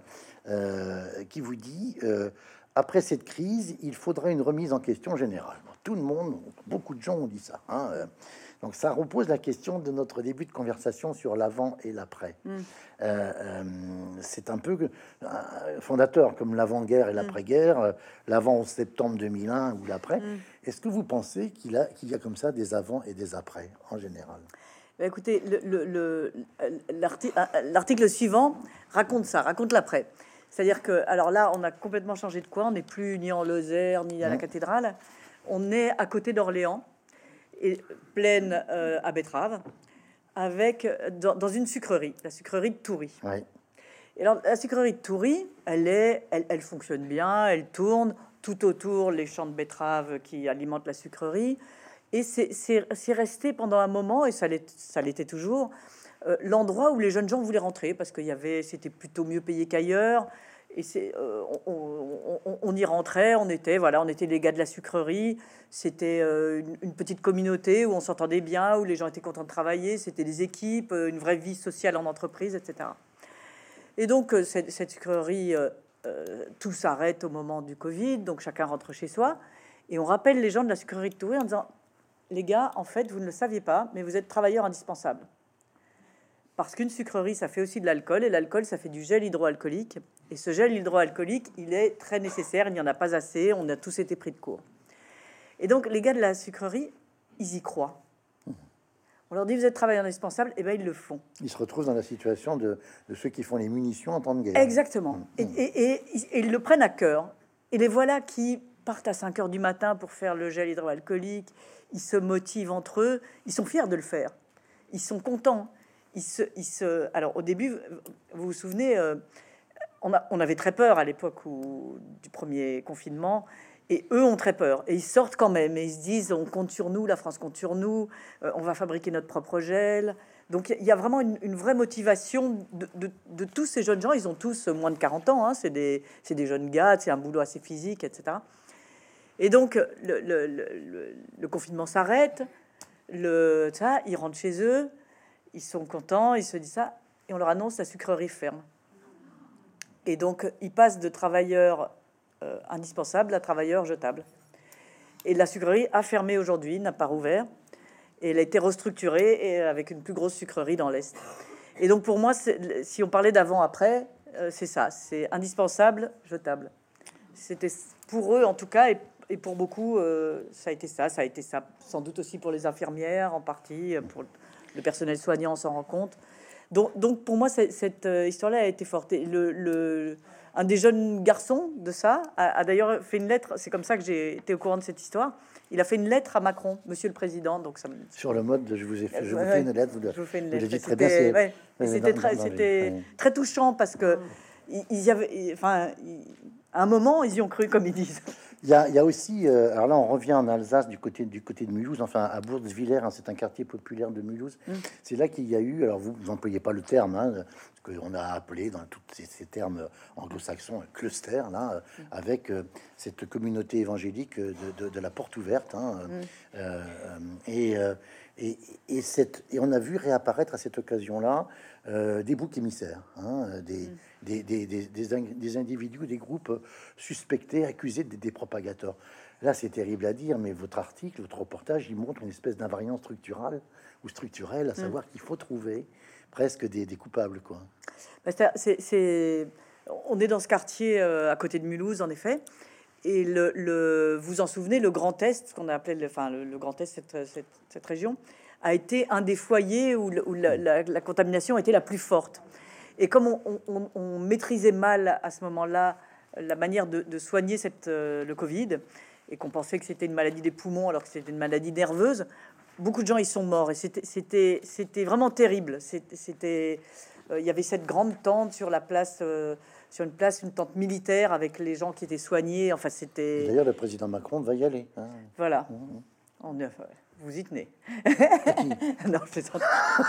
qui vous dit après cette crise, il faudra une remise en question générale. Tout le monde, beaucoup de gens ont dit ça. Donc ça repose la question de notre début de conversation sur l'avant et l'après. C'est un peu fondateur, comme l'avant-guerre et l'après-guerre, l'avant au septembre 2001 ou l'après. Est-ce que vous pensez qu'il y a comme ça des avant et des après en général? Écoutez, l'article suivant raconte ça, raconte l'après. C'est-à-dire que, alors là, on a complètement changé de coin. On n'est plus ni en Lozère, ni à la cathédrale. On est à côté d'Orléans, et plaine à betteraves, avec dans une sucrerie, la sucrerie de Toury. Ouais. Et alors, la sucrerie de Toury, elle fonctionne bien, elle tourne tout autour les champs de betteraves qui alimentent la sucrerie. Et c'est resté pendant un moment, et ça l'était toujours, l'endroit où les jeunes gens voulaient rentrer parce que c'était plutôt mieux payé qu'ailleurs. Et on y rentrait, on était les gars de la sucrerie. C'était une petite communauté où on s'entendait bien, où les gens étaient contents de travailler. C'était des équipes, une vraie vie sociale en entreprise, etc. Et donc cette sucrerie, tout s'arrête au moment du Covid, donc chacun rentre chez soi. Et on rappelle les gens de la sucrerie de Toury en disant: les gars, en fait, vous ne le saviez pas, mais vous êtes travailleurs indispensables. Parce qu'une sucrerie, ça fait aussi de l'alcool, et l'alcool, ça fait du gel hydroalcoolique. Et ce gel hydroalcoolique, il est très nécessaire, il n'y en a pas assez, on a tous été pris de court. Et donc, les gars de la sucrerie, ils y croient. On leur dit: vous êtes travailleurs indispensables, et bien ils le font. Ils se retrouvent dans la situation de ceux qui font les munitions en temps de guerre. Exactement. Et ils le prennent à cœur. Et les voilà qui partent à 5 heures du matin pour faire le gel hydroalcoolique. Ils se motivent entre eux. Ils sont fiers de le faire. Ils sont contents. Alors, au début, vous vous souvenez, on avait très peur à l'époque du premier confinement. Et eux ont très peur. Et ils sortent quand même. Et ils se disent: on compte sur nous, la France compte sur nous. On va fabriquer notre propre gel. Donc, il y a vraiment une vraie motivation de tous ces jeunes gens. Ils ont tous moins de 40 ans. Hein. C'est des jeunes gars. C'est un boulot assez physique, etc. Et donc, le confinement s'arrête. Ils rentrent chez eux. Ils sont contents. Ils se disent ça. Et on leur annonce: la sucrerie ferme. Et donc, ils passent de travailleurs indispensables à travailleurs jetables. Et la sucrerie a fermé aujourd'hui, n'a pas rouvert. Et elle a été restructurée et avec une plus grosse sucrerie dans l'Est. Et donc, pour moi, si on parlait d'avant-après, c'est ça. C'est indispensable, jetable. C'était pour eux, en tout cas, et pour beaucoup, ça a été ça. Ça a été ça, sans doute aussi pour les infirmières, en partie, pour le personnel soignant, on s'en rend compte. Donc pour moi, cette histoire-là a été forte. Et un des jeunes garçons de ça a d'ailleurs fait une lettre. C'est comme ça que j'ai été au courant de cette histoire. Il a fait une lettre à Macron, Monsieur le Président. Donc ça sur le mode de je vous fais une lettre. Je vous fais une lettre. Vous très bien. C'était très touchant parce que il y avait, enfin, À un moment, ils y ont cru, comme ils disent. Il y a aussi, alors là, on revient en Alsace, du côté de Mulhouse, enfin à Bourzwiller, hein, c'est un quartier populaire de Mulhouse. C'est là qu'il y a eu, alors vous n'employez pas le terme, hein, ce qu'on a appelé dans tous ces termes anglo-saxons, un cluster, là, avec cette communauté évangélique de la porte ouverte. Hein, et, et on a vu réapparaître à cette occasion-là des boucs émissaires, hein, des individus, des groupes suspectés, accusés d'être des propagateurs. Là, c'est terrible à dire, mais votre article, votre reportage, il montre une espèce d'invariance structurale ou structurelle, à savoir qu'il faut trouver presque des coupables, quoi. On est dans ce quartier à côté de Mulhouse, en effet. Et vous en souvenez, le Grand Est, ce qu'on a appelé le Grand Est, cette région, a été un des foyers où la contamination était la plus forte. Et comme on maîtrisait mal à ce moment-là la manière de soigner le Covid, et qu'on pensait que c'était une maladie des poumons alors que c'était une maladie nerveuse, beaucoup de gens y sont morts. Et c'était vraiment terrible. Il y avait cette grande tente sur la place, sur une tente militaire avec les gens qui étaient soignés. Enfin, c'était... D'ailleurs, le président Macron va y aller. Hein. Voilà. Vous y tenez. Non, je plaisante.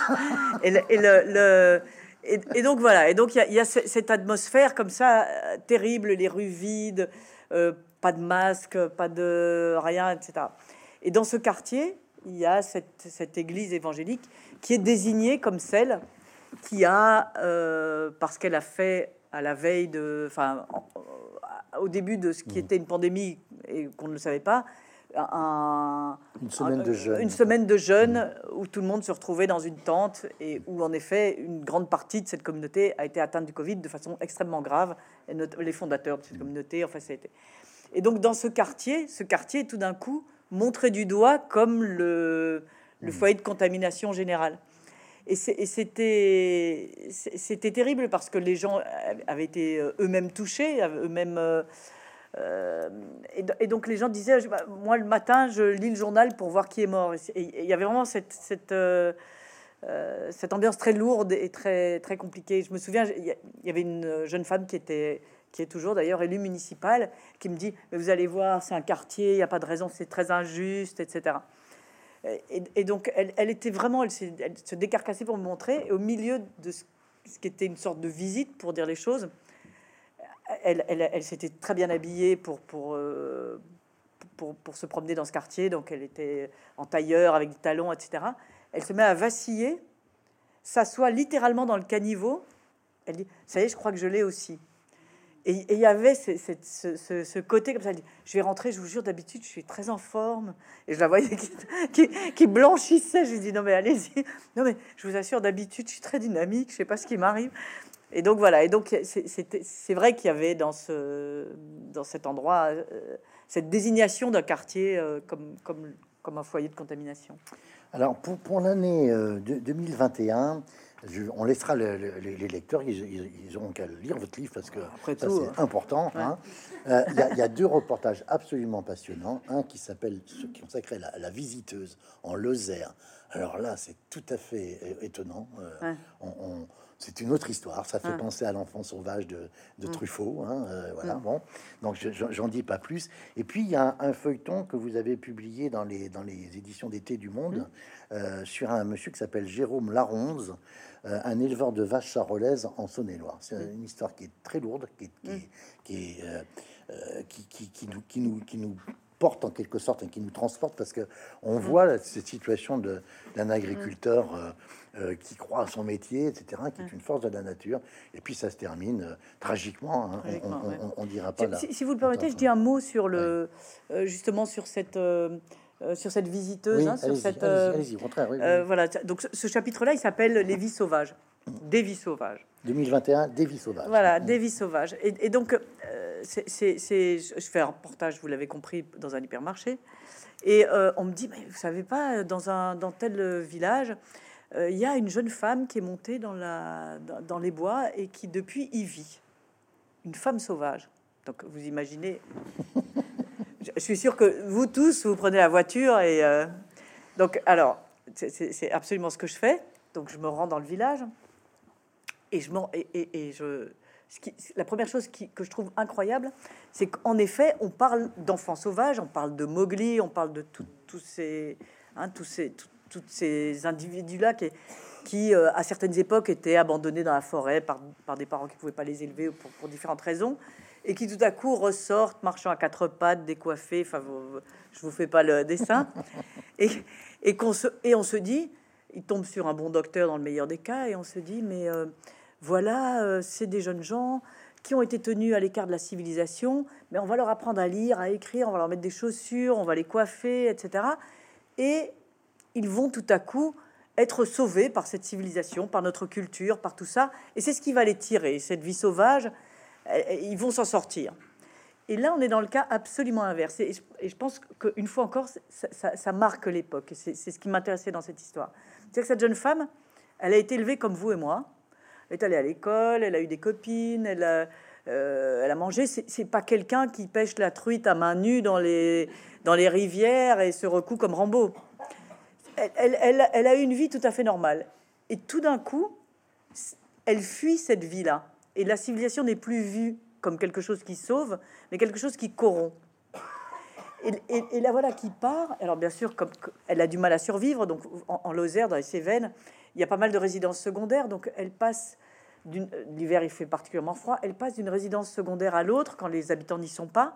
Et donc voilà. Et donc il y a cette atmosphère comme ça terrible, les rues vides, pas de masque, pas de rien, etc. Et dans ce quartier, il y a cette église évangélique qui est désignée comme celle qui a, parce qu'elle a fait à la veille au début de ce qui était une pandémie et qu'on ne le savait pas, une semaine de jeûne où tout le monde se retrouvait dans une tente et où en effet une grande partie de cette communauté a été atteinte du Covid de façon extrêmement grave, et les fondateurs de cette communauté, enfin ça a été. Et donc dans ce quartier tout d'un coup montré du doigt comme le foyer de contamination générale. Et c'était terrible parce que les gens avaient été eux-mêmes touchés, eux-mêmes. Et donc les gens disaient, moi le matin, je lis le journal pour voir qui est mort. Et il y avait vraiment cette ambiance très lourde et très très compliquée. Je me souviens, il y avait une jeune femme qui est toujours d'ailleurs élue municipale, qui me dit, mais vous allez voir, c'est un quartier, il n'y a pas de raison, c'est très injuste, etc. Et donc, elle était vraiment, elle se décarcassait pour me montrer. Et au milieu de ce qui était une sorte de visite, pour dire les choses, elle s'était très bien habillée pour se promener dans ce quartier. Donc, elle était en tailleur avec des talons, etc. Elle se met à vaciller, s'assoit littéralement dans le caniveau. Elle dit, ça y est, je crois que je l'ai aussi. Et il y avait ce côté comme ça. Je vais rentrer, je vous jure, d'habitude, je suis très en forme. Et je la voyais qui blanchissait. Je lui dis, non, mais allez-y. Non, mais je vous assure, d'habitude, je suis très dynamique. Je sais pas ce qui m'arrive. Et donc, voilà. Et donc, c'est vrai qu'il y avait dans cet endroit cette désignation d'un quartier comme un foyer de contamination. Alors, pour l'année 2021... on laissera les lecteurs, ils auront qu'à lire votre livre parce que après ça tout, c'est important. ouais. Hein. Il y a deux reportages absolument passionnants. Un qui s'appelle, qui consacrait la visiteuse en Lozère. Alors là, c'est tout à fait étonnant. Ouais. C'est une autre histoire. Ça fait penser à l'enfant sauvage de Truffaut. Hein, voilà. Bon, donc j'en dis pas plus. Et puis il y a un feuilleton que vous avez publié dans les éditions d'été du Monde sur un monsieur qui s'appelle Jérôme Laronze, un éleveur de vaches charolaises en Saône-et-Loire. C'est une histoire qui est très lourde, qui nous porte en quelque sorte et qui nous transporte parce que on voit cette situation d'un agriculteur qui croit à son métier, etc., qui est une force de la nature. Et puis ça se termine tragiquement. Hein. On dira pas. Si vous le permettez, je dis un mot sur justement sur cette visiteuse, oui, hein, sur cette. Allez-y, au contraire. Oui. Voilà. Donc ce chapitre-là, il s'appelle Les vies sauvages, des vies sauvages. 2021, des vies sauvages. Voilà, des vies sauvages. Et donc, je fais un reportage, vous l'avez compris, dans un hypermarché. Et on me dit, mais vous savez pas, dans tel village, il y a une jeune femme qui est montée dans les bois et qui depuis y vit. Une femme sauvage. Donc vous imaginez. Je suis sûr que vous tous, vous prenez la voiture et donc alors c'est absolument ce que je fais. Donc je me rends dans le village et la première chose que je trouve incroyable, c'est qu'en effet, on parle d'enfants sauvages, on parle de Mowgli, on parle de tous ces individus-là qui à certaines époques, étaient abandonnés dans la forêt par des parents qui ne pouvaient pas les élever pour différentes raisons, et qui tout à coup ressortent, marchant à quatre pattes, décoiffés. Enfin, je vous fais pas le dessin. Et on se dit, il tombe sur un bon docteur dans le meilleur des cas, et on se dit, mais voilà, c'est des jeunes gens qui ont été tenus à l'écart de la civilisation, mais on va leur apprendre à lire, à écrire, on va leur mettre des chaussures, on va les coiffer, etc. Et ils vont tout à coup être sauvés par cette civilisation, par notre culture, par tout ça. Et c'est ce qui va les tirer. Cette vie sauvage, ils vont s'en sortir. Et là, on est dans le cas absolument inverse. Et je pense qu'une fois encore, ça marque l'époque. C'est ce qui m'intéressait dans cette histoire. C'est que cette jeune femme, elle a été élevée comme vous et moi. Elle est allée à l'école, elle a eu des copines, elle a mangé. C'est pas quelqu'un qui pêche la truite à main nue dans les rivières et se recoue comme Rambo. Elle a eu une vie tout à fait normale. Et tout d'un coup, elle fuit cette vie-là. Et la civilisation n'est plus vue comme quelque chose qui sauve, mais quelque chose qui corrompt. Et la voilà qui part. Alors bien sûr, comme elle a du mal à survivre, donc en Lozère, dans les Cévennes, il y a pas mal de résidences secondaires. Donc elle passe l'hiver, il fait particulièrement froid. Elle passe d'une résidence secondaire à l'autre quand les habitants n'y sont pas.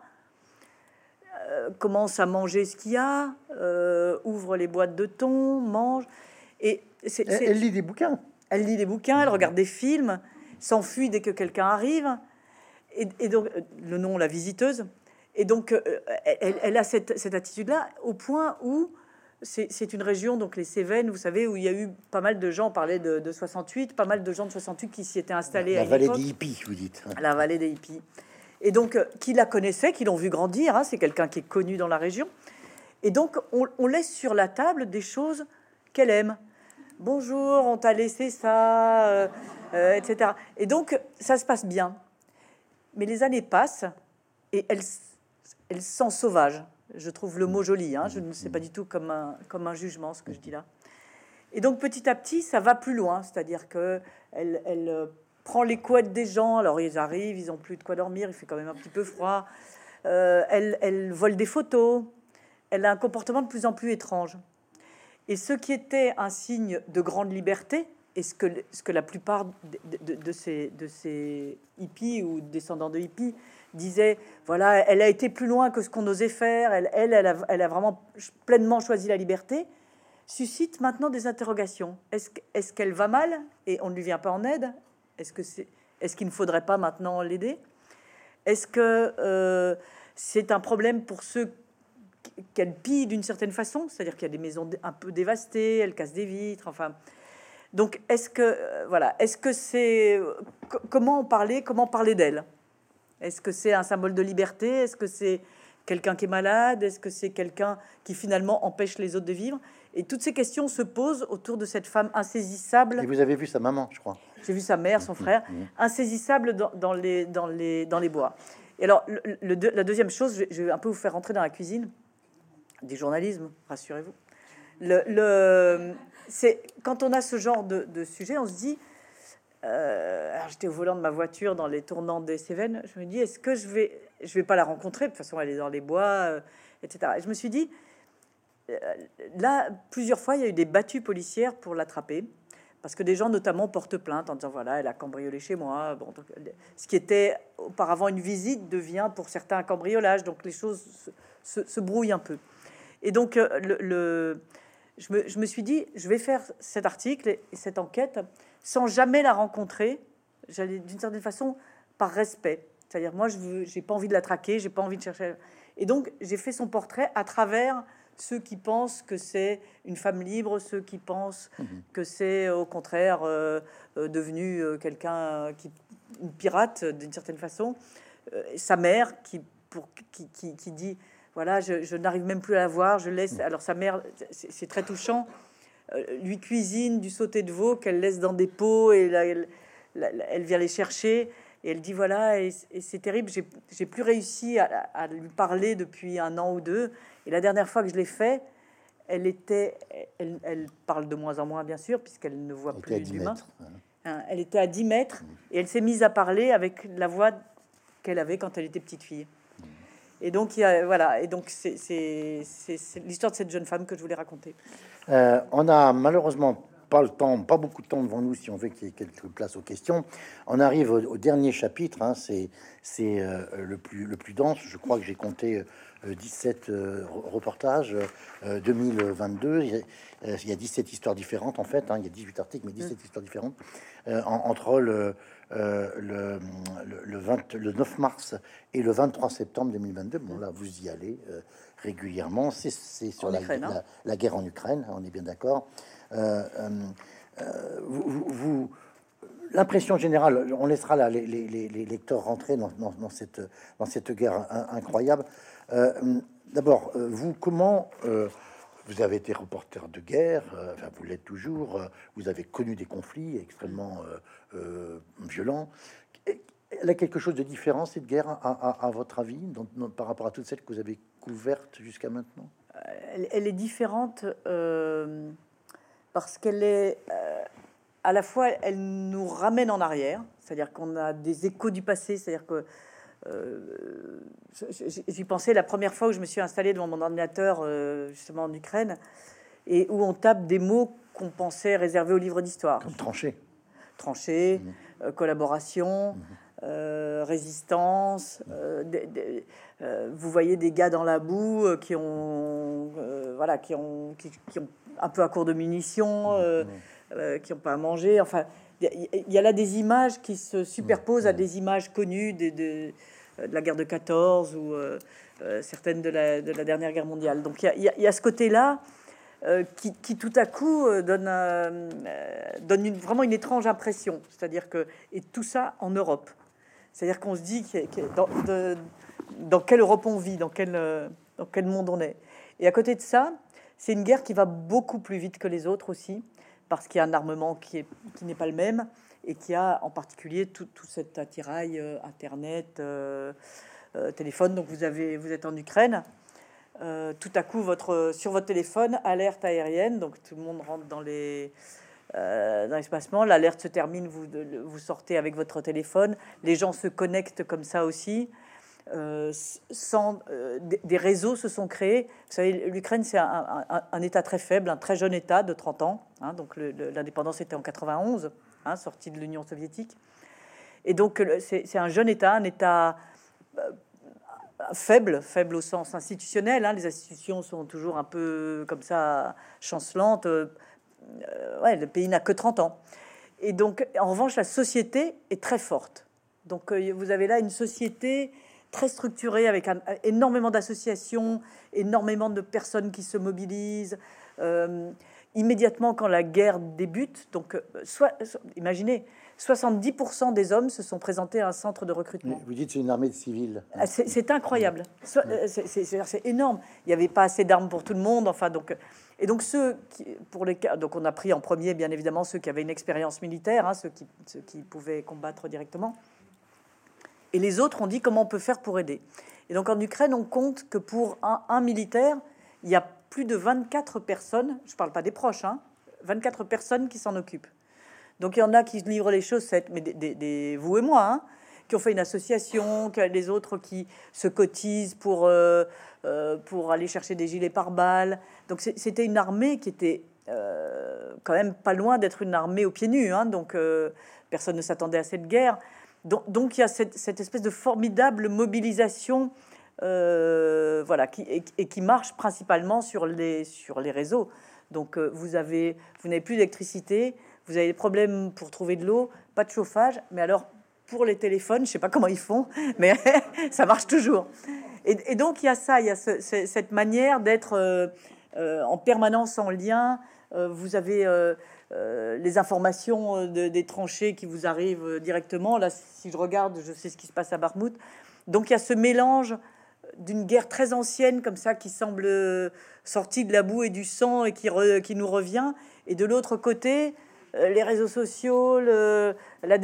Commence à manger ce qu'il y a, ouvre les boîtes de thon, mange. Et elle lit des bouquins. Elle lit des bouquins, elle regarde des films, s'enfuit dès que quelqu'un arrive. Et donc, le nom, la visiteuse. Et donc, elle a cette attitude-là, au point où c'est une région, donc les Cévennes, vous savez, où il y a eu pas mal de gens, on parlait de 68, pas mal de gens de 68 qui s'y étaient installés. La vallée des hippies, vous dites. La vallée des hippies. Et donc, qui la connaissaient, qui l'ont vu grandir, hein, c'est quelqu'un qui est connu dans la région. Et donc, on laisse sur la table des choses qu'elle aime. Bonjour, on t'a laissé ça, etc. Et donc, ça se passe bien. Mais les années passent et elle sent sauvage. Je trouve le mot joli. Hein, je ne sais pas du tout comme un jugement ce que je dis là. Et donc, petit à petit, ça va plus loin. C'est-à-dire que elle prend les couettes des gens. Alors, ils arrivent, ils ont plus de quoi dormir. Il fait quand même un petit peu froid. Elle vole des photos. Elle a un comportement de plus en plus étrange. Et ce qui était un signe de grande liberté, et ce que la plupart de ces hippies ou descendants de hippies disaient, voilà, elle a été plus loin que ce qu'on osait faire, elle a vraiment pleinement choisi la liberté, suscite maintenant des interrogations. Est-ce qu'elle va mal et on ne lui vient pas en aide? Est-ce qu'il ne faudrait pas maintenant l'aider? Est-ce que c'est un problème pour ceux qu'elle pille d'une certaine façon, c'est-à-dire qu'il y a des maisons un peu dévastées, elle casse des vitres, enfin. Donc, est-ce que c'est comment parler d'elle? Est-ce que c'est un symbole de liberté? Est-ce que c'est quelqu'un qui est malade? Est-ce que c'est quelqu'un qui finalement empêche les autres de vivre? Et toutes ces questions se posent autour de cette femme insaisissable. Et vous avez vu sa maman, je crois. J'ai vu sa mère, son frère, insaisissable dans les bois. Et alors, la deuxième chose, je vais un peu vous faire rentrer dans la cuisine du journalisme, rassurez-vous. C'est quand on a ce genre de sujet, on se dit. Alors j'étais au volant de ma voiture dans les tournants des Cévennes. Je me dis, est-ce que je vais pas la rencontrer? De toute façon, elle est dans les bois, etc. Et je me suis dit, là, plusieurs fois, il y a eu des battues policières pour l'attraper. Parce que des gens, notamment, portent plainte en disant, voilà, elle a cambriolé chez moi. Bon, donc, ce qui était auparavant une visite devient pour certains un cambriolage. Donc les choses se brouillent un peu. Et donc, je me suis dit, je vais faire cet article et cette enquête sans jamais la rencontrer. J'allais d'une certaine façon par respect. C'est-à-dire, moi, j'ai pas envie de la traquer, j'ai pas envie de chercher. Et donc, j'ai fait son portrait à travers ceux qui pensent que c'est une femme libre, ceux qui pensent que c'est au contraire devenu quelqu'un une pirate d'une certaine façon. Sa mère qui dit voilà, je n'arrive même plus à la voir, je laisse. Alors sa mère, c'est très touchant, lui cuisine du sauté de veau qu'elle laisse dans des pots et là, elle vient les chercher. Et elle dit voilà, et c'est terrible, j'ai plus réussi à lui parler depuis 1 an ou 2. Et la dernière fois que je l'ai fait, elle parle de moins en moins, bien sûr, puisqu'elle ne voit plus d'humains. hein. Elle était à 10 mètres et elle s'est mise à parler avec la voix qu'elle avait quand elle était petite fille. Et donc, voilà. Et donc, c'est l'histoire de cette jeune femme que je voulais raconter. On a malheureusement pas le temps, pas beaucoup de temps devant nous si on veut qu'il y ait quelques places aux questions. On arrive au dernier chapitre, hein, c'est le plus dense. Je crois que j'ai compté 17 reportages 2022. Il y a 17 histoires différentes en fait, hein, il y a 18 articles, mais 17 histoires différentes entre le 9 mars et le 23 septembre 2022. Bon, là, vous y allez régulièrement. C'est sur la guerre en Ukraine, on est bien d'accord. L'impression générale, on laissera là les lecteurs rentrer dans cette guerre incroyable. D'abord, vous, comment vous avez été reporter de guerre, enfin, vous l'êtes toujours, vous avez connu des conflits extrêmement violents. Elle a quelque chose de différent, cette guerre, à votre avis, par rapport à toutes celles que vous avez couvertes jusqu'à maintenant? Elle est différente parce qu'elle est à la fois, elle nous ramène en arrière, c'est-à-dire qu'on a des échos du passé, c'est-à-dire que j'y pensais la première fois où je me suis installée devant mon ordinateur, justement en Ukraine, et où on tape des mots qu'on pensait réservés aux livres d'histoire. Comme tranché. Tranché, collaboration, résistance. Vous voyez des gars dans la boue qui ont un peu à court de munitions, qui n'ont pas à manger. Enfin, il y a là des images qui se superposent à des images connues de la guerre de 14 ou certaines de la dernière guerre mondiale. Donc il y a ce côté-là qui tout à coup donne vraiment une étrange impression. C'est-à-dire que, et tout ça en Europe. C'est-à-dire qu'on se dit dans quelle Europe on vit, dans quel monde on est. Et à côté de ça, c'est une guerre qui va beaucoup plus vite que les autres aussi, parce qu'il y a un armement qui n'est pas le même, et qui a en particulier tout cet attirail Internet, téléphone. Donc vous êtes en Ukraine, tout à coup sur votre téléphone, alerte aérienne, donc tout le monde rentre dans l'espacement, l'alerte se termine, vous sortez avec votre téléphone, les gens se connectent comme ça aussi. Des réseaux se sont créés. Vous savez, l'Ukraine, c'est un État très faible, un très jeune État de 30 ans. Hein, donc l'indépendance était en 91, hein, sortie de l'Union soviétique. Et donc c'est un jeune État, un État faible au sens institutionnel. Hein, les institutions sont toujours un peu comme ça, chancelantes. Le pays n'a que 30 ans. Et donc, en revanche, la société est très forte. Donc, vous avez là une société très structurée avec énormément d'associations, énormément de personnes qui se mobilisent. Immédiatement, quand la guerre débute, donc, imaginez, 70% des hommes se sont présentés à un centre de recrutement. Vous dites c'est une armée de civils. C'est incroyable. C'est énorme. Il n'y avait pas assez d'armes pour tout le monde. Enfin, donc donc on a pris en premier, bien évidemment, ceux qui avaient une expérience militaire, hein, ceux qui pouvaient combattre directement. Et les autres ont dit comment on peut faire pour aider. Et donc en Ukraine, on compte que pour un militaire, il y a plus de 24 personnes, je ne parle pas des proches, hein, 24 personnes qui s'en occupent. Donc il y en a qui livrent les chaussettes, mais vous et moi, hein, qui ont fait une association, les autres qui se cotisent pour aller chercher des gilets pare-balles. Donc c'était une armée qui était quand même pas loin d'être une armée aux pieds nus. Hein, donc personne ne s'attendait à cette guerre. Donc il y a cette espèce de formidable mobilisation, qui marche principalement sur les réseaux. Donc vous n'avez plus d'électricité, vous avez des problèmes pour trouver de l'eau, pas de chauffage, mais alors pour les téléphones, je sais pas comment ils font, mais ça marche toujours. Et donc il y a ça, il y a cette manière d'être en permanence en lien. Vous avez les informations des tranchées qui vous arrivent directement. Là, si je regarde, je sais ce qui se passe à Bakhmout. Donc il y a ce mélange d'une guerre très ancienne comme ça qui semble sortie de la boue et du sang et qui nous revient. Et de l'autre côté, les réseaux sociaux, la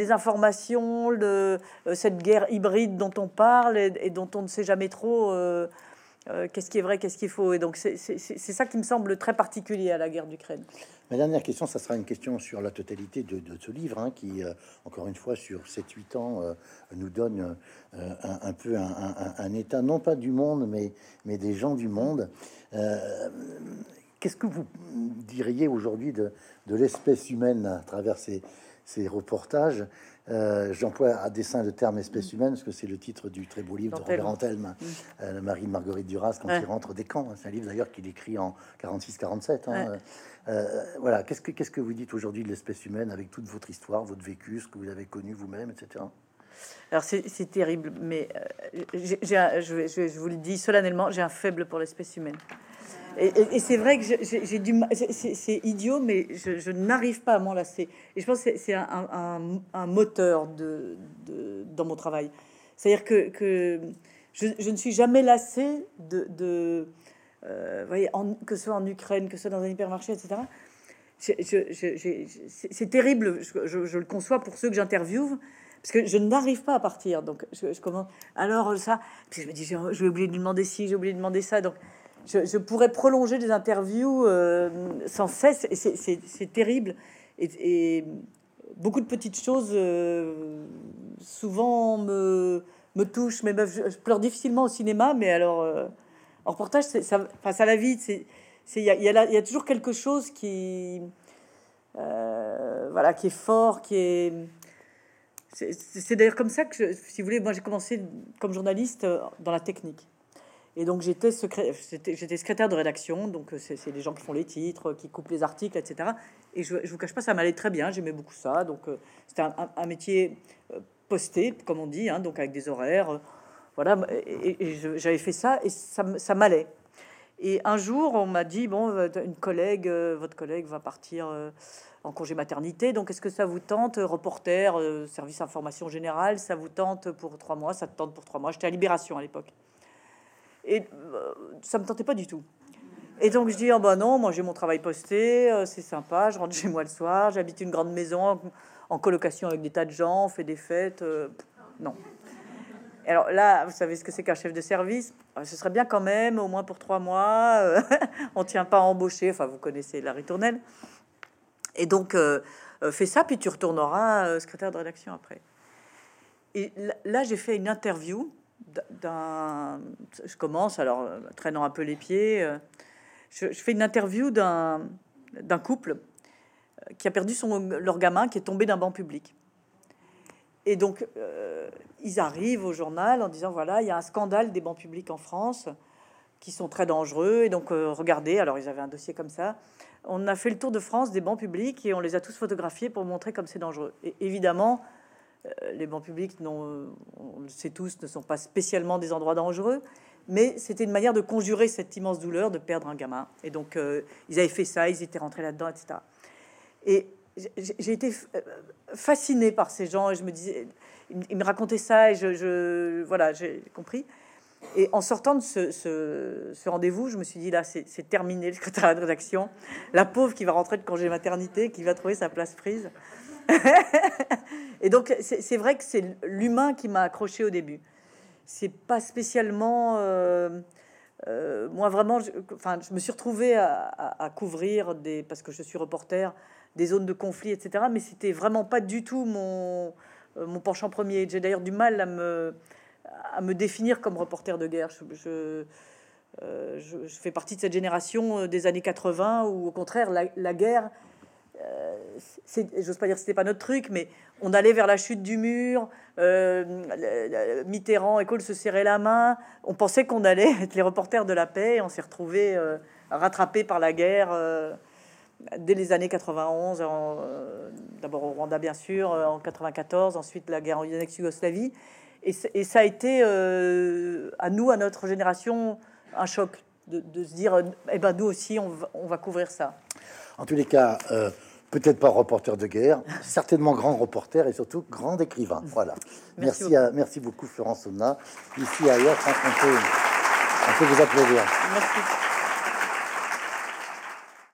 désinformation, cette guerre hybride dont on parle et dont on ne sait jamais trop qu'est-ce qui est vrai, qu'est-ce qu'il faut. Et donc c'est ça qui me semble très particulier à la guerre d'Ukraine. Ma dernière question, ça sera une question sur la totalité de ce livre, hein, qui, encore une fois, sur 7-8 ans, nous donne un peu un état, non pas du monde, mais des gens du monde. Qu'est-ce que vous diriez aujourd'hui de l'espèce humaine à travers ces reportages? J'emploie à dessein le terme espèce humaine parce que c'est le titre du très beau livre de Robert Antelme, Le mari de Marguerite Duras, quand il rentre des camps. C'est un livre d'ailleurs qu'il écrit en 46-47. Hein. Voilà, qu'est-ce que vous dites aujourd'hui de l'espèce humaine avec toute votre histoire, votre vécu, ce que vous avez connu vous-même, etc. Alors c'est terrible, mais je vous le dis solennellement, j'ai un faible pour l'espèce humaine. Et c'est vrai que j'ai du mal, c'est idiot, mais je n'arrive pas à m'en lasser. Et je pense que c'est un moteur dans mon travail. C'est-à-dire que je ne suis jamais lassée voyez, que ce soit en Ukraine, que ce soit dans un hypermarché, etc. C'est terrible, je le conçois pour ceux que j'interviewe, parce que je n'arrive pas à partir. Donc je commence, alors ça, puis je me dis, je vais oublier de lui demander ci, j'ai oublié de demander ça. Donc je pourrais prolonger des interviews sans cesse, et c'est terrible. Et beaucoup de petites choses souvent me touchent, mais je pleure difficilement au cinéma, mais alors en reportage, ça va vite. Il y a toujours quelque chose qui voilà, qui est fort, qui est... C'est d'ailleurs comme ça que, si vous voulez, moi j'ai commencé comme journaliste dans la technique. Et donc j'étais secrétaire de rédaction, donc c'est les gens qui font les titres, qui coupent les articles, etc. Et je vous cache pas, ça m'allait très bien, j'aimais beaucoup ça. Donc c'était un métier posté, comme on dit, hein, donc avec des horaires, voilà. Et j'avais fait ça et ça m'allait. Et un jour, on m'a dit, bon, votre collègue va partir en congé maternité, donc est-ce que ça vous tente, reporter, service information générale, ça vous tente pour 3 mois, ça te tente pour 3 mois. J'étais à Libération à l'époque. Et ça me tentait pas du tout. Et donc je dis, oh bah non, moi j'ai mon travail posté, c'est sympa, je rentre chez moi le soir, j'habite une grande maison en colocation avec des tas de gens, on fait des fêtes, non. Alors là, vous savez ce que c'est qu'un chef de service? Ce serait bien quand même, au moins pour 3 mois, on tient pas à embaucher, enfin vous connaissez la ritournelle. Et donc fais ça, puis tu retourneras secrétaire de rédaction après. Et là j'ai fait une interview je commence, alors traînant un peu les pieds, je fais une interview d'un couple qui a perdu leur gamin, qui est tombé d'un banc public. Et donc ils arrivent au journal en disant, voilà, il y a un scandale des bancs publics en France qui sont très dangereux, et donc regardez, alors ils avaient un dossier comme ça, on a fait le tour de France des bancs publics et on les a tous photographiés pour montrer comme c'est dangereux. Et évidemment, les bancs publics, on le sait tous, ne sont pas spécialement des endroits dangereux, mais c'était une manière de conjurer cette immense douleur de perdre un gamin. Et donc, ils avaient fait ça, ils étaient rentrés là-dedans, etc. Et j'ai été fascinée par ces gens, et je me disais, ils me racontaient ça, et voilà, j'ai compris. Et en sortant de ce rendez-vous, je me suis dit, là, c'est terminé, le secrétaire de rédaction. La pauvre qui va rentrer de congé maternité, qui va trouver sa place prise. Et donc c'est vrai que c'est l'humain qui m'a accroché au début. C'est pas spécialement moi vraiment, je me suis retrouvée à couvrir parce que je suis reporter, des zones de conflit, etc. Mais c'était vraiment pas du tout mon penchant premier. J'ai d'ailleurs du mal à me définir comme reporter de guerre. Je fais partie de cette génération des années 80 où au contraire la guerre, j'ose pas dire que c'était pas notre truc, mais on allait vers la chute du mur. Mitterrand et Kohl se serraient la main. On pensait qu'on allait être les reporters de la paix, et on s'est retrouvés rattrapés par la guerre dès les années 91. D'abord au Rwanda, bien sûr, en 94, ensuite la guerre en ex-Yougoslavie. Et ça a été à notre génération, un choc de se dire, eh ben nous aussi, on va couvrir ça. En tous les cas, peut-être pas reporter de guerre, certainement grand reporter et surtout grand écrivain. Voilà. Merci beaucoup Florence Aubenas. Ici ailleurs, on peut vous applaudir. Merci.